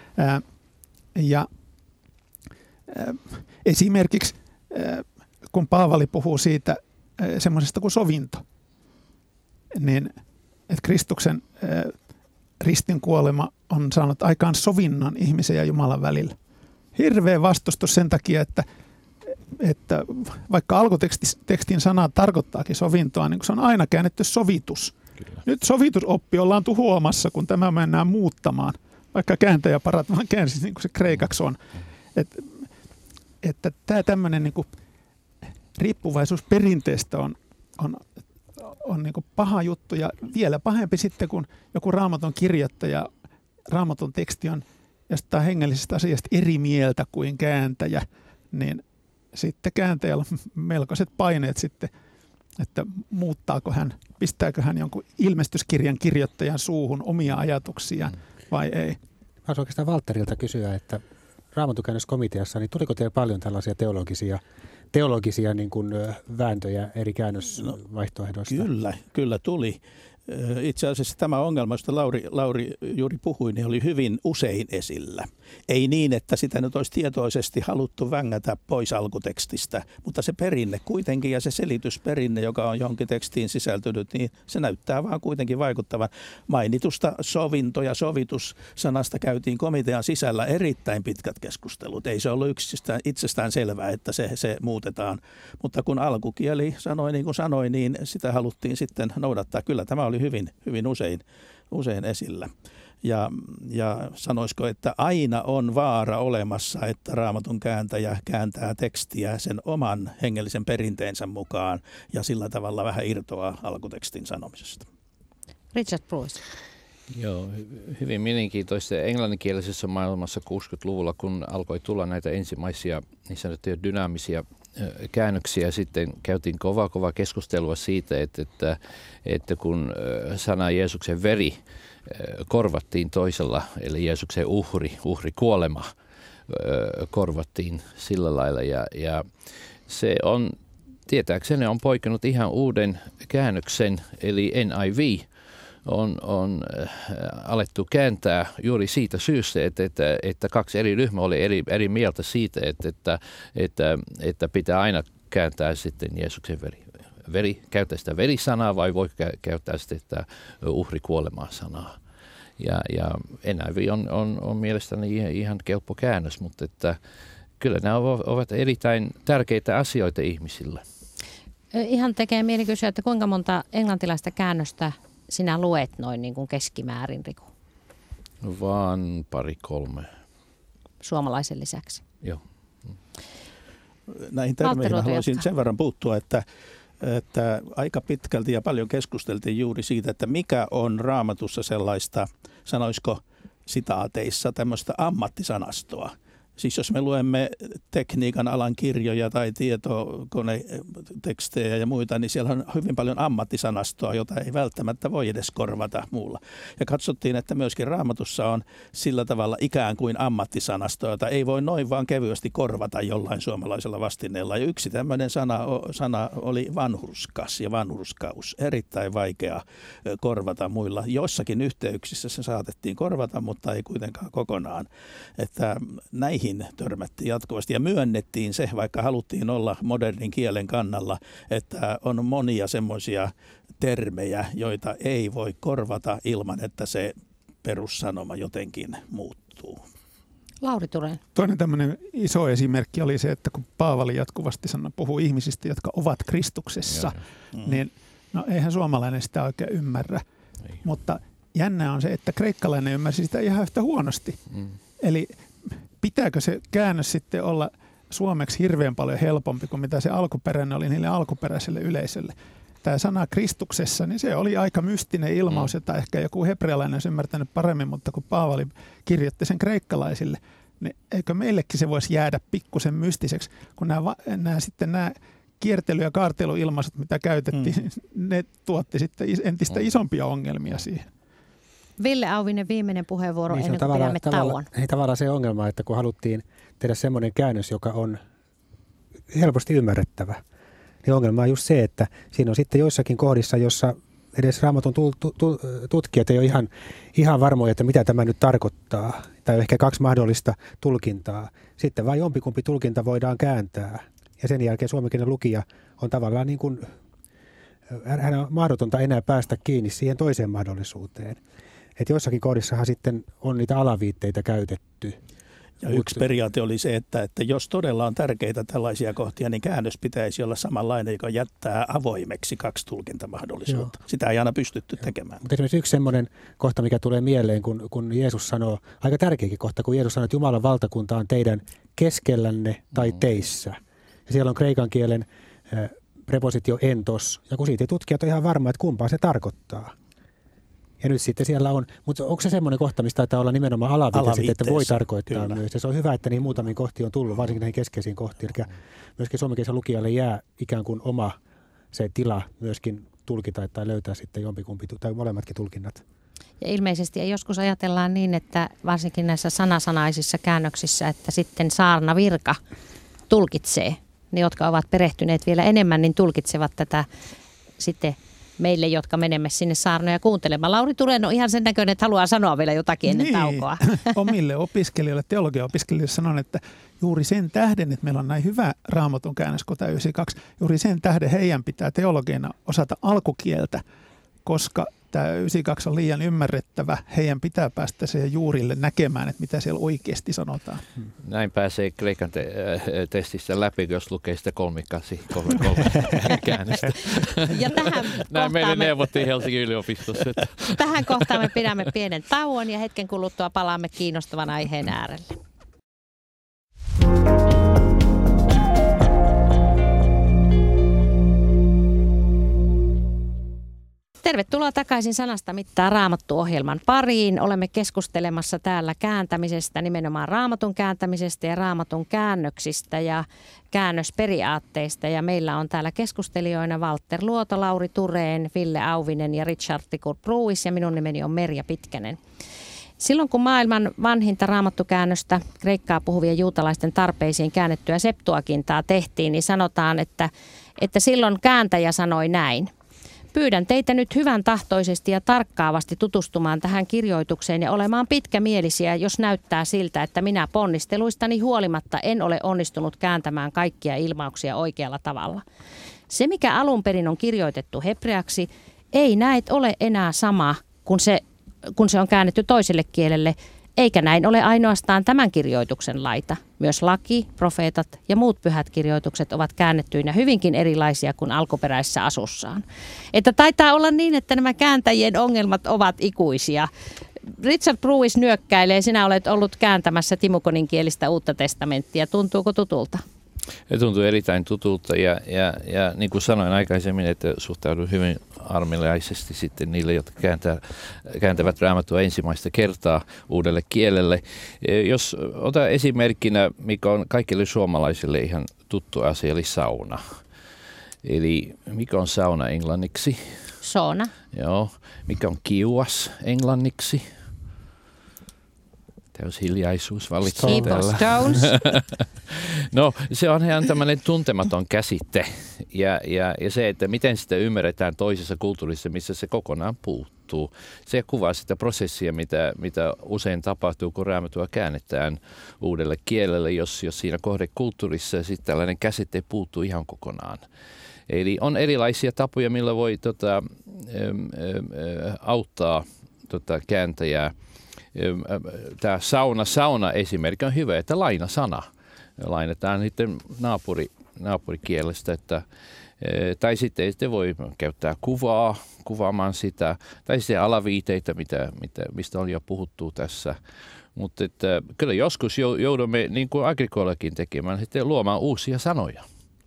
Esimerkiksi kun Paavali puhuu siitä semmoisesta kuin sovinto, niin että Kristuksen ristin kuolema on saanut aikaan sovinnon ihmisen ja Jumalan välillä. Hirveä vastustus sen takia, että vaikka alkutekstin sana tarkoittaakin sovintoa, niin se on aina käännetty sovitus. Kyllä. Nyt sovitusoppi ollaan tuhoamassa, kun tämä mennään muuttamaan, vaikka kääntäjä parat käänsi niin kuin se kreikaksi on. Että tämä tämmöinen niin kuin riippuvaisuus perinteestä on niin kuin paha juttu, ja vielä pahempi sitten, kun joku Raamatun kirjoittaja, Raamatun teksti on jostain hengellisestä asiasta eri mieltä kuin kääntäjä, niin sitten kääntäjällä on melkoiset paineet sitten, että pistääkö hän jonkun ilmestyskirjan kirjoittajan suuhun omia ajatuksiaan vai ei. Haluaisin oikeastaan Valtterilta kysyä, että Raamatukäännöskomiteassa, niin tuliko teille paljon tällaisia teologisia niin kuin vääntöjä eri käännösvaihtoehdoista? Kyllä tuli. Itse asiassa tämä ongelma, josta Lauri juuri puhui, niin oli hyvin usein esillä. Ei niin, että sitä nyt olisi tietoisesti haluttu vängätä pois alkutekstistä, mutta se perinne kuitenkin ja se selitysperinne, joka on johonkin tekstiin sisältynyt, niin se näyttää vaan kuitenkin vaikuttavan. Mainitusta sovinto- ja sovitussanasta käytiin komitean sisällä erittäin pitkät keskustelut. Ei se ollut itsestään selvää, että se muutetaan, mutta kun alkukieli sanoi niin kuin sanoi, niin sitä haluttiin sitten noudattaa. Kyllä tämä oli hyvin usein esillä. Ja sanoisiko, että aina on vaara olemassa, että Raamatun kääntäjä kääntää tekstiä sen oman hengellisen perinteensä mukaan ja sillä tavalla vähän irtoaa alkutekstin sanomisesta. Richard Bruce. Joo, hyvin mielenkiintoista. Englanninkielisessä maailmassa 60-luvulla, kun alkoi tulla näitä ensimmäisiä niin sanottuja dynaamisia käännöksiä, sitten käytiin kovaa keskustelua siitä, että kun sana Jeesuksen veri korvattiin toisella, eli Jeesuksen uhri kuolema korvattiin sillä lailla. Ja se on, tietääkseni on poikennut ihan uuden käännöksen, eli NIV, on alettu kääntää juuri siitä syystä, että kaksi eri ryhmää oli eri mieltä siitä, että pitää aina kääntää sitten Jeesuksen veri käyttää sitä verisanaa vai voi käyttää sitä uhrikuolemaa sanaa. Ja NIV on mielestäni ihan kelpo käännös, mutta että kyllä nämä ovat erittäin tärkeitä asioita ihmisille. Ihan tekee mieli kysyä, että kuinka monta englantilaista käännöstä sinä luet noin niin kuin keskimäärin, Riku? Vaan 2-3. Suomalaisen lisäksi. Joo. Näihin termeihin haluaisin sen verran puuttua, että aika pitkälti ja paljon keskusteltiin juuri siitä, että mikä on Raamatussa sellaista, sanoisiko sitaateissa, tämmöistä ammattisanastoa. Siis jos me luemme tekniikan alan kirjoja tai tietokonetekstejä ja muita, niin siellä on hyvin paljon ammattisanastoa, jota ei välttämättä voi edes korvata muulla. Ja katsottiin, että myöskin Raamatussa on sillä tavalla ikään kuin ammattisanastoa, jota ei voi noin vaan kevyesti korvata jollain suomalaisella vastineella. Ja yksi tämmöinen sana oli vanhurskas ja vanhurskaus. Erittäin vaikea korvata muilla. Joissakin yhteyksissä se saatettiin korvata, mutta ei kuitenkaan kokonaan. Että näihin törmättiin jatkuvasti ja myönnettiin se, vaikka haluttiin olla modernin kielen kannalla, että on monia semmoisia termejä, joita ei voi korvata ilman, että se perussanoma jotenkin muuttuu. Lauri Turen. Toinen tämmöinen iso esimerkki oli se, että kun Paavali jatkuvasti puhuu ihmisistä, jotka ovat Kristuksessa, niin no eihän suomalainen sitä oikein ymmärrä. Ei. Mutta jännää on se, että kreikkalainen ymmärsi sitä ihan yhtä huonosti. Eli pitääkö se käännös sitten olla suomeksi hirveän paljon helpompi kuin mitä se alkuperäinen oli niille alkuperäiselle yleisölle? Tämä sana Kristuksessa, niin se oli aika mystinen ilmaus, jota ehkä joku hebrealainen olisi ymmärtänyt paremmin, mutta kun Paavali kirjoitti sen kreikkalaisille, niin eikö meillekin se voisi jäädä pikkusen mystiseksi, kun nämä kiertely- ja kaarteluilmaisut, mitä käytettiin, ne tuotti sitten entistä isompia ongelmia siihen. Ville Auvinen, viimeinen puheenvuoro ennen kuin pidämme tauon. Tavallaan se ongelma, että kun haluttiin tehdä semmoinen käännös, joka on helposti ymmärrettävä, niin ongelma on just se, että siinä on sitten joissakin kohdissa, jossa edes Raamatun tutkijat ei ole ihan varmoja, että mitä tämä nyt tarkoittaa. Tai ehkä kaksi mahdollista tulkintaa. Sitten vain jompikumpi tulkinta voidaan kääntää. Ja sen jälkeen suomenkielinen lukija on tavallaan niin kuin, hän on mahdotonta enää päästä kiinni siihen toiseen mahdollisuuteen. Että joissakin kohdissahan sitten on niitä alaviitteitä käytetty. Ja yksi periaate oli se, että jos todella on tärkeitä tällaisia kohtia, niin käännös pitäisi olla samanlainen, joka jättää avoimeksi kaksi tulkintamahdollisuutta. Joo. Sitä ei aina pystytty tekemään. Mutta esimerkiksi yksi semmoinen kohta, mikä tulee mieleen, kun Jeesus sanoo, aika tärkeäkin kohta, kun Jeesus sanoo, että Jumalan valtakunta on teidän keskellänne tai teissä. Ja siellä on kreikan kielen prepositio entos, ja kun siitä tutkijat on ihan varma, että kumpaa se tarkoittaa. Ja nyt sitten siellä on, mutta onko se semmoinen kohta, mistä taitaa olla nimenomaan alaviitteessä, että voi tarkoittaa kyllä myös. Ja se on hyvä, että niin muutamiin kohtiin on tullut, varsinkin näihin keskeisiin kohtiin. Eli myöskin suomenkielisen lukijalle jää ikään kuin oma se tila myöskin tulkita tai löytää sitten jompikumpi tai molemmatkin tulkinnat. Ja ilmeisesti ja joskus ajatellaan niin, että varsinkin näissä sanasanaisissa käännöksissä, että sitten saarnavirka tulkitsee. Ne, jotka ovat perehtyneet vielä enemmän, niin tulkitsevat tätä sitten meille, jotka menemme sinne saarnoja kuuntelemaan. Lauri Turen on ihan sen näköinen, että haluaa sanoa vielä jotakin ennen taukoa. Omille opiskelijoille, teologiaopiskelijoille sanon, että juuri sen tähden, että meillä on näin hyvä Raamatun käännös kuin tämä 92, juuri sen tähden heidän pitää teologiana osata alkukieltä, koska että 92 on liian ymmärrettävä. Heidän pitää päästä siihen juurille näkemään, että mitä siellä oikeasti sanotaan. Näin pääsee Kreikan testistä läpi, jos lukee sitä 3833 käännöstä. Ja tähän näin meille neuvottiin Helsingin yliopistossa. Tähän kohtaan me pidämme pienen tauon ja hetken kuluttua palaamme kiinnostavan aiheen äärelle. Tervetuloa takaisin Sanasta mittaa Raamattu-ohjelman pariin. Olemme keskustelemassa täällä kääntämisestä, nimenomaan Raamatun kääntämisestä ja Raamatun käännöksistä ja käännösperiaatteista. Ja meillä on täällä keskustelijoina Walter Luoto, Lauri Thurén, Ville Auvinen ja Richard Tikur-Pruis ja minun nimeni on Merja Pitkänen. Silloin kun maailman vanhinta raamattukäännöstä kreikkaa puhuvien juutalaisten tarpeisiin käännettyä Septuagintaa tehtiin, niin sanotaan, että silloin kääntäjä sanoi näin. Pyydän teitä nyt hyvän tahtoisesti ja tarkkaavasti tutustumaan tähän kirjoitukseen ja olemaan pitkämielisiä, jos näyttää siltä, että minä ponnisteluistani huolimatta en ole onnistunut kääntämään kaikkia ilmauksia oikealla tavalla. Se, mikä alun perin on kirjoitettu hebreaksi, ei näet ole enää sama kun se on käännetty toiselle kielelle, eikä näin ole ainoastaan tämän kirjoituksen laita. Myös laki, profeetat ja muut pyhät kirjoitukset ovat käännettyinä hyvinkin erilaisia kuin alkuperäisessä asussaan. Että taitaa olla niin, että nämä kääntäjien ongelmat ovat ikuisia. Richard Pruis nyökkäilee, sinä olet ollut kääntämässä timokoninkielistä Uutta testamenttia. Tuntuuko tutulta? Se tuntuu erittäin tutulta ja niin kuin sanoin aikaisemmin, että suhtaudun hyvin armilaisesti sitten niille, jotka kääntävät Raamattua ensimmäistä kertaa uudelle kielelle. Jos ota esimerkkinä, mikä on kaikille suomalaisille ihan tuttu asia, eli sauna. Eli mikä on sauna englanniksi? Sauna. Joo. Mikä on kiuas englanniksi? Täyshiljaisuus valittiin täällä. No, se on ihan tämmöinen tuntematon käsite ja se, että miten sitä ymmärretään toisessa kulttuurissa, missä se kokonaan puuttuu. Se kuvaa sitä prosessia, mitä usein tapahtuu, kun Raamattua käännetään uudelle kielelle, jos siinä kohdekulttuurissa sitten tällainen käsite puuttuu ihan kokonaan. Eli on erilaisia tapoja, millä voi auttaa kääntäjää. Tämä sauna esimerkki on hyvä, että lainasana lainataan sitten naapurikielestä, tai sitten voi käyttää kuvaamaan sitä, tai sitten alaviiteitä, mistä on jo puhuttu tässä. Mutta kyllä joskus joudumme, niin kuin Agricolakin tekemään, sitten luomaan uusia sanoja.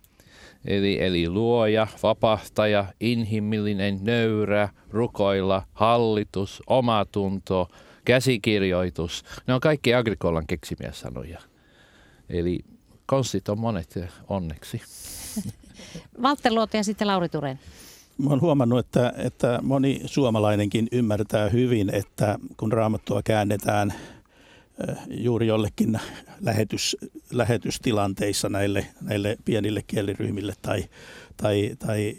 Eli luoja, vapahtaja, inhimillinen, nöyrä, rukoilla, hallitus, omatunto, käsikirjoitus. Ne on kaikki Agricolan keksimiä sanoja. Eli konstit on monet onneksi. Walter Luoto ja sitten Lauri Thurén. Mä oon huomannut, että moni suomalainenkin ymmärtää hyvin, että kun Raamattua käännetään juuri jollekin lähetystilanteissa näille pienille kieliryhmille tai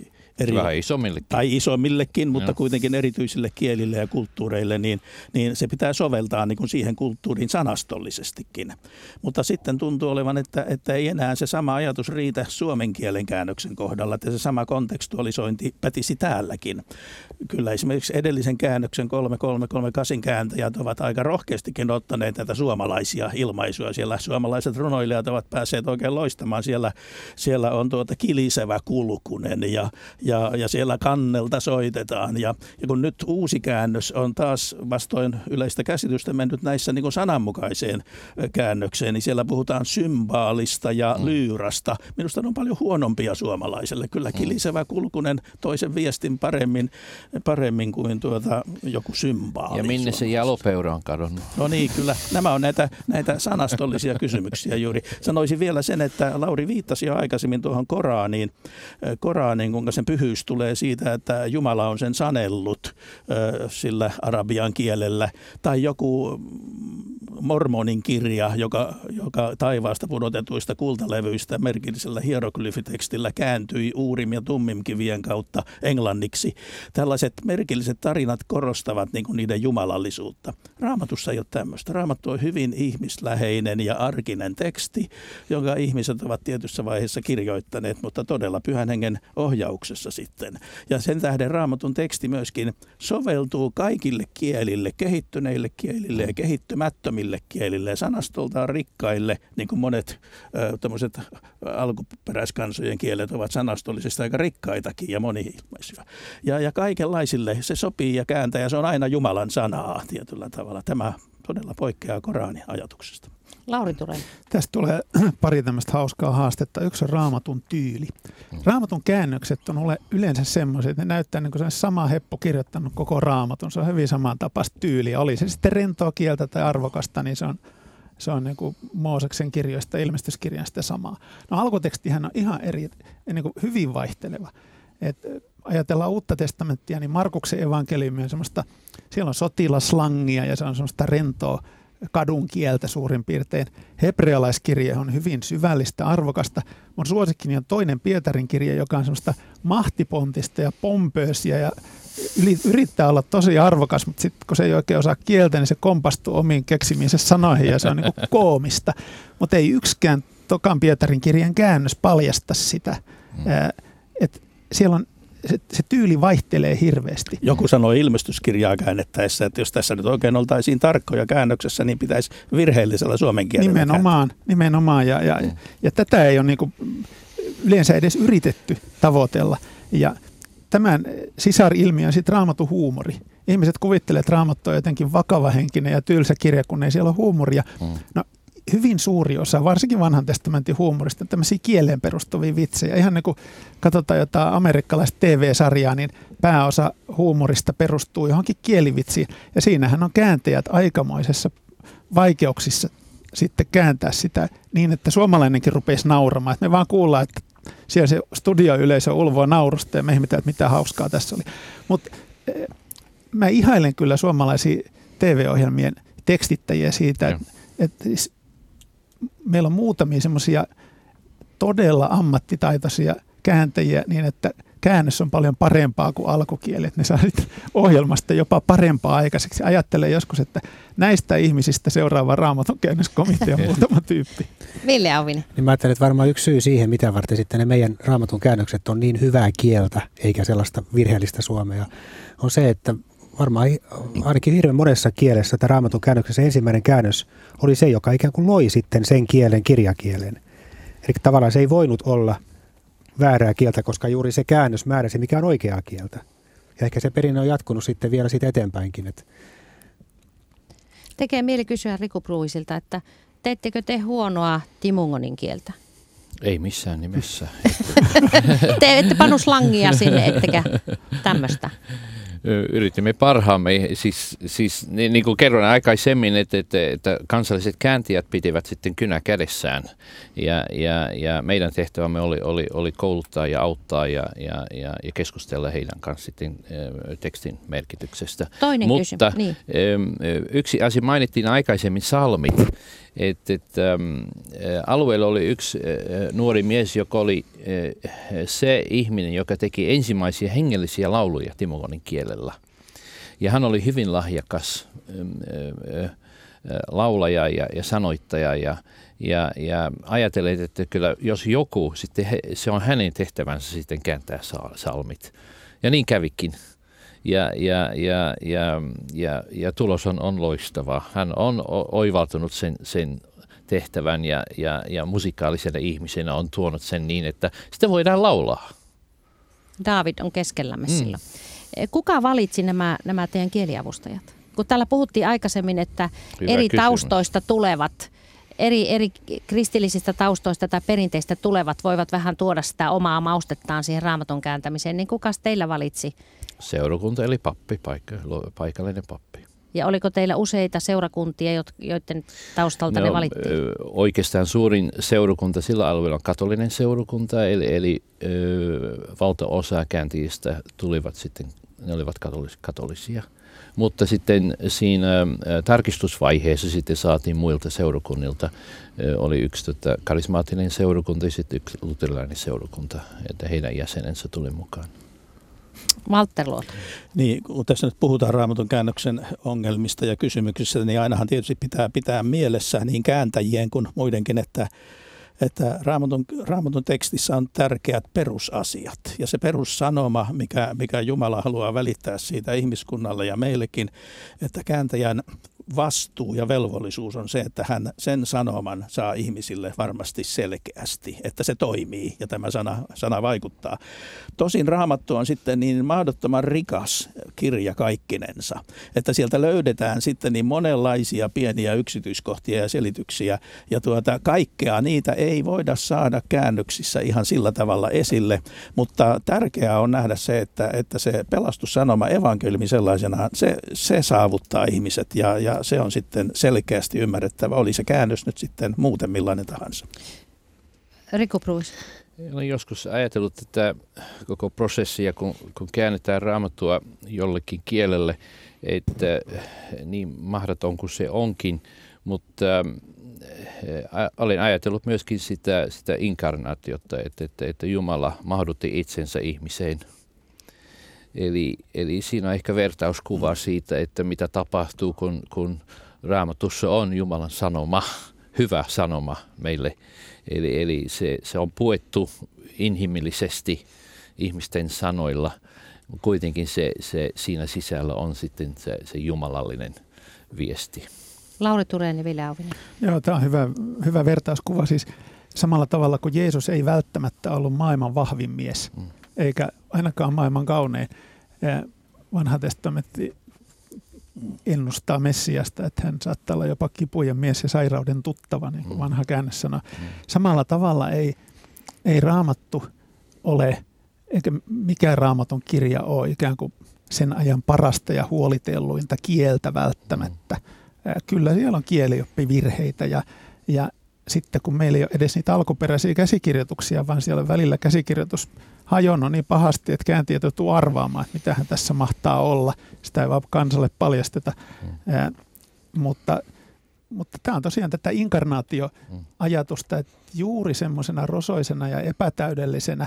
isommillekin, mutta kuitenkin erityisille kielille ja kulttuureille, niin se pitää soveltaa niin kuin siihen kulttuuriin sanastollisestikin. Mutta sitten tuntuu olevan, että ei enää se sama ajatus riitä suomen kielen käännöksen kohdalla, että se sama kontekstualisointi pätisi täälläkin. Kyllä esimerkiksi edellisen käännöksen 3338 kääntäjät ovat aika rohkeastikin ottaneet näitä suomalaisia ilmaisuja. Siellä suomalaiset runoilijat ovat päässeet oikein loistamaan. Siellä on kilisevä kulkunen ja siellä kannelta soitetaan. Ja kun nyt uusi käännös on taas vastoin yleistä käsitystä mennyt näissä niin kuin sananmukaiseen käännökseen, niin siellä puhutaan symbaalista ja lyyrasta. Minusta ne on paljon huonompia suomalaiselle. Kyllä kilisevä kulkunen toisen viestin paremmin kuin joku symbaali. Ja minne se jalopeura on kadonnut? No niin, kyllä. Nämä on näitä sanastollisia kysymyksiä juuri. Sanoisin vielä sen, että Lauri viittasi jo aikaisemmin tuohon Koraaniin, kuinka sen pyhyys tulee siitä, että Jumala on sen sanellut sillä arabian kielellä. Tai joku Mormonin kirja, joka taivaasta pudotetuista kultalevyistä merkillisellä hieroglyfitekstillä kääntyi Uurim ja Tummim kivien kautta englanniksi. Tällaiset merkilliset tarinat korostavat niin kuin niiden jumalallisuutta. Raamatussa ei ole tämmöistä. Raamattu on hyvin ihmisläheinen ja arkinen teksti, jonka ihmiset ovat tietyssä vaiheessa kirjoittaneet, mutta todella Pyhän Hengen ohjauksessa sitten. Ja sen tähden Raamatun teksti myöskin soveltuu kaikille kielille, kehittyneille kielille ja kehittymättömille kielille, sanastoltaan rikkaille, niin kuin monet tämmöiset alkuperäiskansojen kielet ovat sanastollisesti aika rikkaitakin ja moniilmaisia. Ja kaikenlaisille se sopii ja kääntää, ja se on aina Jumalan sanaa tietyllä tavalla. Tämä todella poikkeaa Koranin ajatuksesta. Lauri Turen. Tästä tulee pari tämmöistä hauskaa haastetta. Yksi on Raamatun tyyli. Raamatun käännökset on yleensä semmoiset, että ne näyttää niin kuin se sama heppu kirjoittanut koko Raamatun. Se on hyvin samantapaista tyyliä. Oli se sitten rentoa kieltä tai arvokasta, niin se on niin kuin Mooseksen kirjoista, ilmestyskirjasta samaa. No alkutekstihän on ihan eri, niin kuin hyvin vaihteleva. Ajatellaan Uutta testamenttia, niin Markuksen evankeliumi on semmoista, siellä on sotilaslangia ja se on semmoista rentoa kadun kieltä suurin piirtein. Hebrealaiskirja on hyvin syvällistä, arvokasta. Mun suosikkini on toinen Pietarin kirja, joka on semmoista mahtipontista ja pompöösiä ja yrittää olla tosi arvokas, mutta sitten kun se ei oikein osaa kieltä, niin se kompastuu omiin keksimiinsä sanoihin ja se on niinku koomista. Mutta ei yksikään tokan Pietarin kirjan käännös paljasta sitä. Että siellä on se tyyli vaihtelee hirveästi. Joku sanoi ilmestyskirjaa käännettäessä, että jos tässä nyt oikein oltaisiin tarkkoja käännöksessä, niin pitäisi virheellisellä suomen kielellä Nimenomaan. Ja tätä ei ole niinku yleensä edes yritetty tavoitella. Ja tämän sisarilmiö on sitten Raamatun huumori. Ihmiset kuvittelee, että Raamattu on jotenkin vakavahenkinen ja tylsä kirja, kun ei siellä ole huumoria. No, hyvin suuri osa, varsinkin vanhan testamentin huumorista, tämmöisiä kieleen perustuvia vitsejä. Ihan niin kuin katsotaan jotain amerikkalaista TV-sarjaa, niin pääosa huumorista perustuu johonkin kielivitsiin. Ja siinähän on kääntäjät aikamoisessa vaikeuksissa sitten kääntää sitä niin, että suomalainenkin rupeisi nauramaan. Että me vaan kuullaan, että siellä se studioyleisö ulvoa naurusta ja me ihmetään, että mitä hauskaa tässä oli. Mutta mä ihailen kyllä suomalaisia TV-ohjelmien tekstittäjiä siitä, että meillä on muutamia semmoisia todella ammattitaitoisia kääntäjiä niin, että käännös on paljon parempaa kuin alkukieli. Että ne saa ohjelmasta jopa parempaa aikaiseksi. Ajattelen joskus, että näistä ihmisistä seuraava Raamatun käännöskomitea on muutama tyyppi. Ville Auvinen. Niin mä ajattelen, että varmaan yksi syy siihen, mitä varten sitten ne meidän Raamatun käännökset on niin hyvää kieltä, eikä sellaista virheellistä suomea, on se, että varmaan ainakin hirveän monessa kielessä tai Raamatun käännöksessä ensimmäinen käännös oli se, joka ikään kuin loi sitten sen kielen kirjakielen. Eli tavallaan se ei voinut olla väärää kieltä, koska juuri se käännös määräsi, mikä on oikeaa kieltä. Ja ehkä se perinne on jatkunut sitten vielä siitä eteenpäinkin. Että tekee mieli kysyä Riku Pruisilta, että teettekö te huonoa timungonin kieltä? Ei missään nimessä. Te ette panu slangia sinne, ettekä tämmöistä. Yritimme parhaamme, siis niin kuin kerron aikaisemmin, että kansalliset kääntäjät pitivät sitten kynä kädessään ja meidän tehtävämme oli kouluttaa ja auttaa ja keskustella heidän kanssa sitten tekstin merkityksestä. Toinen Mutta niin. Yksi asia mainittiin aikaisemmin, psalmit. Että alueella oli yksi nuori mies, joka oli se ihminen, joka teki ensimmäisiä hengellisiä lauluja timogonin kielellä. Ja hän oli hyvin lahjakas laulaja ja sanoittaja ja ajattelee, että kyllä jos joku, sitten se on hänen tehtävänsä sitten kääntää psalmit. Ja niin kävikin. Ja tulos on loistava. Hän on oivaltunut sen tehtävän ja musikaalisena ihmisenä on tuonut sen niin, että sitä voidaan laulaa. David on keskellämme silloin. Kuka valitsi nämä teidän kieliavustajat? Kun täällä puhuttiin aikaisemmin, että hyvä eri kysymys. Taustoista tulevat, eri kristillisistä taustoista tai perinteistä tulevat voivat vähän tuoda sitä omaa maustettaan siihen Raamatun kääntämiseen, niin kukas teillä valitsi? Seurakunta eli pappi, paikallinen pappi. Ja oliko teillä useita seurakuntia, joiden taustalta ne valittiin? Oikeastaan suurin seurakunta sillä alueella on katolinen seurakunta, eli valtaosa kääntäjistä tulivat sitten ne olivat katolisia. Mutta sitten siinä tarkistusvaiheessa sitten saatiin muilta seurakunnilta. Oli yksi karismaattinen seurakunta ja sitten yksi luterilainen seurakunta, että heidän jäsenensä tuli mukaan. Walter Luoto. Niin, kun tässä nyt puhutaan Raamatun käännöksen ongelmista ja kysymyksistä, niin ainahan tietysti pitää mielessä niin kääntäjien kuin muidenkin, että Raamatun tekstissä on tärkeät perusasiat. Ja se perussanoma, mikä Jumala haluaa välittää siitä ihmiskunnalle ja meillekin, että kääntäjän vastuu ja velvollisuus on se, että hän sen sanoman saa ihmisille varmasti selkeästi, että se toimii ja tämä sana vaikuttaa. Tosin Raamattu on sitten niin mahdottoman rikas kirja kaikkinensa, että sieltä löydetään sitten niin monenlaisia pieniä yksityiskohtia ja selityksiä ja kaikkea niitä ei voida saada käännöksissä ihan sillä tavalla esille, mutta tärkeää on nähdä se, että se pelastussanoma evankeliumi sellaisenaan, se saavuttaa ihmiset ja se on sitten selkeästi ymmärrettävä. Oli se käännös nyt sitten muuten millainen tahansa. Riku Pruis. Olen joskus ajatellut tätä koko prosessia, kun käännetään Raamattua jollekin kielelle, että niin mahdoton kuin se onkin, mutta olen ajatellut myöskin sitä inkarnaatiota, että Jumala mahdutti itsensä ihmiseen. Eli siinä on ehkä vertauskuva siitä, että mitä tapahtuu, kun Raamatussa on Jumalan sanoma, hyvä sanoma meille. Eli se on puettu inhimillisesti ihmisten sanoilla. Kuitenkin se siinä sisällä on sitten se jumalallinen viesti. Lauri Tureen ja Ville Auvinen. Joo, tämä on hyvä vertauskuva. Siis samalla tavalla kuin Jeesus ei välttämättä ollut maailman vahvin mies, eikä ainakaan maailman kaunein. Vanha testamentti ennustaa Messiasta, että hän saattaa olla jopa kipujen mies ja sairauden tuttava, niin kuin vanha käännös sanoo. Samalla tavalla ei Raamattu ole, eikä mikään Raamatun kirja ole ikään kuin sen ajan parasta ja huolitelluinta kieltä välttämättä. Kyllä siellä on kielioppivirheitä ja sitten kun meillä ei ole edes niitä alkuperäisiä käsikirjoituksia, vaan siellä on välillä käsikirjoitus hajonnut niin pahasti, että kääntäjät joutuu arvaamaan, että mitähän tässä mahtaa olla. Sitä ei vaan kansalle paljasteta. Mutta tämä on tosiaan tätä inkarnaatioajatusta, että juuri semmoisena rosoisena ja epätäydellisenä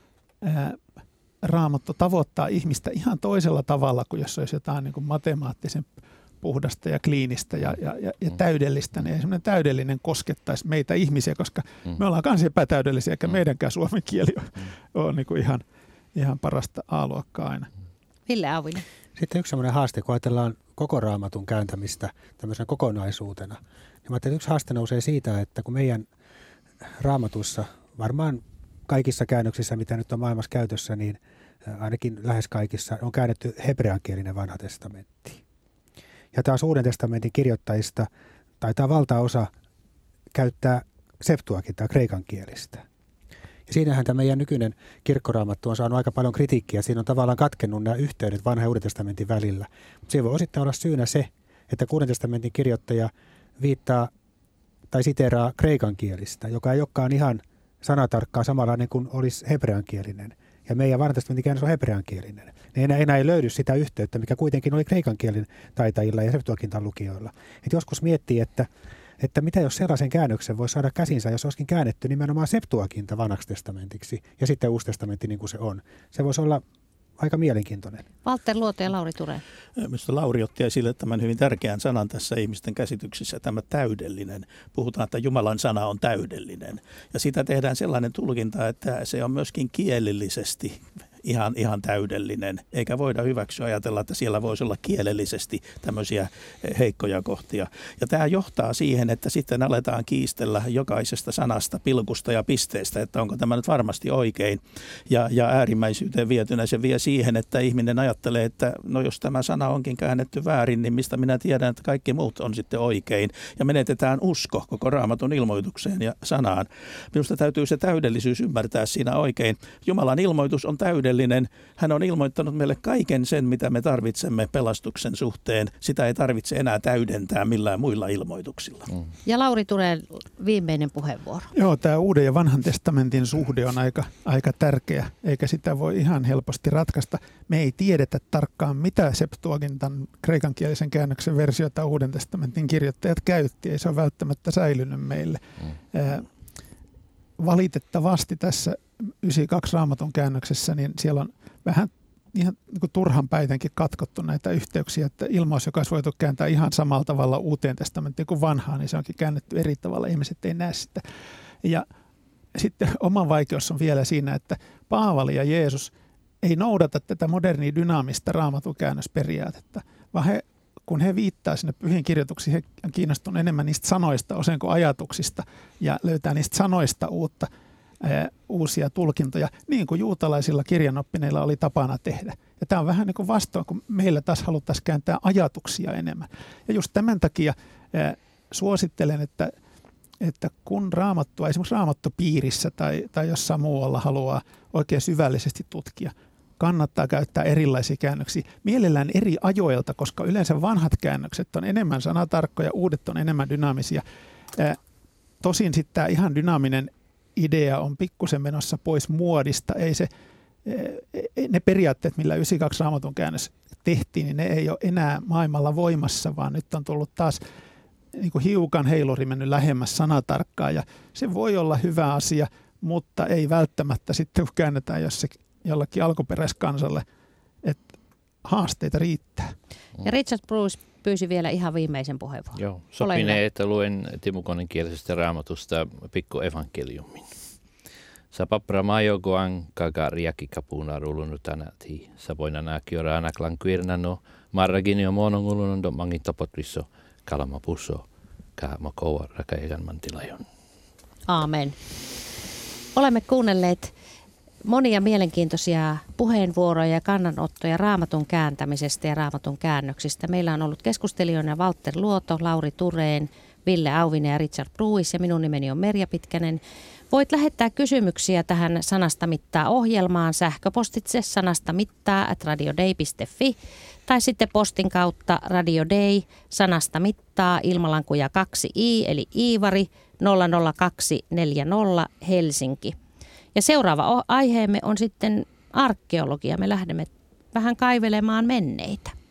Raamattu tavoittaa ihmistä ihan toisella tavalla kuin jos olisi jotain niin kuin matemaattisen puhdasta ja kliinistä ja täydellistä, niin semmoinen täydellinen koskettaisi meitä ihmisiä, koska me ollaan kans epätäydellisiä, eikä meidänkään suomen kieli ole niin kuin ihan parasta A-luokkaa aina. Ville Auvinen. Sitten yksi semmoinen haaste, kun ajatellaan koko Raamatun kääntämistä tämmöisenä kokonaisuutena, niin mä ajattelin, että yksi haaste nousee siitä, että kun meidän Raamatussa, varmaan kaikissa käännöksissä, mitä nyt on maailmassa käytössä, niin ainakin lähes kaikissa on käännetty hebreankielinen vanha testamentti. Ja taas Uuden testamentin kirjoittajista taitaa valtaosa käyttää septuagintaa kreikan kielistä. Ja siinähän tämä meidän nykyinen kirkkoraamattu on saanut aika paljon kritiikkiä. Siinä on tavallaan katkennut nämä yhteydet vanhan ja Uuden testamentin välillä. Mutta siinä voi osittain olla syynä se, että Uuden testamentin kirjoittaja viittaa tai siteeraa kreikan kielistä, joka ei olekaan ihan sanatarkkaan samanlainen kuin olisi hebreankielinen. Ja meidän vanhan testamentin käännös on hebreankielinen. Enää ei löydy sitä yhteyttä, mikä kuitenkin oli kreikan kielen taitajilla ja septuagintan lukijoilla. Et joskus miettii, että mitä jos sellaisen käännöksen voi saada käsinsä, jos olisikin käännetty nimenomaan septuaginta vanhaksi testamentiksi ja sitten uusi testamentti niin kuin se on. Se voisi olla aika mielenkiintoinen. Walter Luoto ja Lauri Tureen. Minusta Lauri otti esille tämän hyvin tärkeän sanan tässä ihmisten käsityksissä, tämä täydellinen. Puhutaan, että Jumalan sana on täydellinen. Ja sitä tehdään sellainen tulkinta, että se on myöskin kielellisesti ihan täydellinen, eikä voida hyväksyä ajatella, että siellä voisi olla kielellisesti tämmöisiä heikkoja kohtia. Ja tämä johtaa siihen, että sitten aletaan kiistellä jokaisesta sanasta, pilkusta ja pisteestä, että onko tämä nyt varmasti oikein. Ja äärimmäisyyteen vietynä se vie siihen, että ihminen ajattelee, että no jos tämä sana onkin käännetty väärin, niin mistä minä tiedän, että kaikki muut on sitten oikein. Ja menetetään usko koko Raamatun ilmoitukseen ja sanaan. Minusta täytyy se täydellisyys ymmärtää siinä oikein. Jumalan ilmoitus on täydellinen täydellinen. Hän on ilmoittanut meille kaiken sen, mitä me tarvitsemme pelastuksen suhteen. Sitä ei tarvitse enää täydentää millään muilla ilmoituksilla. Ja Lauri Tureen viimeinen puheenvuoro. Joo, tämä Uuden ja Vanhan testamentin suhde on aika tärkeä, eikä sitä voi ihan helposti ratkaista. Me ei tiedetä tarkkaan, mitä Septuagintan kreikankielisen käännöksen versiota Uuden testamentin kirjoittajat käytti. Ei se ole välttämättä säilynyt meille. Valitettavasti tässä 92 Raamatun käännöksessä, niin siellä on vähän ihan niin kuin turhan päitenkin katkottu näitä yhteyksiä, että ilmaus, joka olisi voitu kääntää ihan samalla tavalla Uuteen testamenttiin kuin Vanhaan, niin se onkin käännetty eri tavalla, ihmiset ei näe sitä. Ja sitten oma vaikeus on vielä siinä, että Paavali ja Jeesus ei noudata tätä modernia dynaamista Raamatun käännösperiaatetta, vaan kun he viittaa sinne pyhiin kirjoituksiin, he on kiinnostunut enemmän niistä sanoista osin kuin ajatuksista ja löytää niistä sanoista uusia tulkintoja, niin kuin juutalaisilla kirjanoppineilla oli tapana tehdä. Ja tämä on vähän niin kuin vastoin, kun meillä taas haluttaisiin kääntää ajatuksia enemmän. Ja just tämän takia suosittelen, että kun Raamattua, esimerkiksi Raamattopiirissä tai jossain muualla haluaa oikein syvällisesti tutkia, kannattaa käyttää erilaisia käännöksiä, mielellään eri ajoilta, koska yleensä vanhat käännökset on enemmän sanatarkkoja, uudet on enemmän dynaamisia. Tosin sitten tämä ihan dynaaminen idea on pikkusen menossa pois muodista. Ne periaatteet, millä 92 Raamatun käännös tehtiin, niin ne ei ole enää maailmalla voimassa, vaan nyt on tullut taas niin kuin hiukan heiluri mennyt lähemmäs sanatarkkaa, ja se voi olla hyvä asia, mutta ei välttämättä sitten, kun käännetään jollakin alkuperäiskansalle, että haasteita riittää. Ja Richard Bruce pyysi vielä ihan viimeisen puheenvuoron. Joo, sopinee, että luen Timokonin kielisestä Raamatusta pikku evankeliumin. Sapapra majogoan kagariaki kapuna rulunutanathi. Sapoina nakiora anaklan kuirnano. Marraginio monongulunondo mangitapotriso. Kalamapuso. Kamakoa rakaegan mantilajon. Aamen. Olemme kuunnelleet monia mielenkiintoisia puheenvuoroja ja kannanottoja Raamatun kääntämisestä ja Raamatun käännöksistä. Meillä on ollut keskustelijoina Walter Luoto, Lauri Tureen, Ville Auvinen ja Richard Bruce, ja minun nimeni on Merja Pitkänen. Voit lähettää kysymyksiä tähän Sanasta mittaa -ohjelmaan sähköpostitse sanastamittaa@radiodei.fi tai sitten postin kautta Radio Day, Sanasta mittaa, ilmalankuja 2i eli Iivari 00240 Helsinki. Ja seuraava aiheemme on sitten arkeologia. Me lähdemme vähän kaivelemaan menneitä.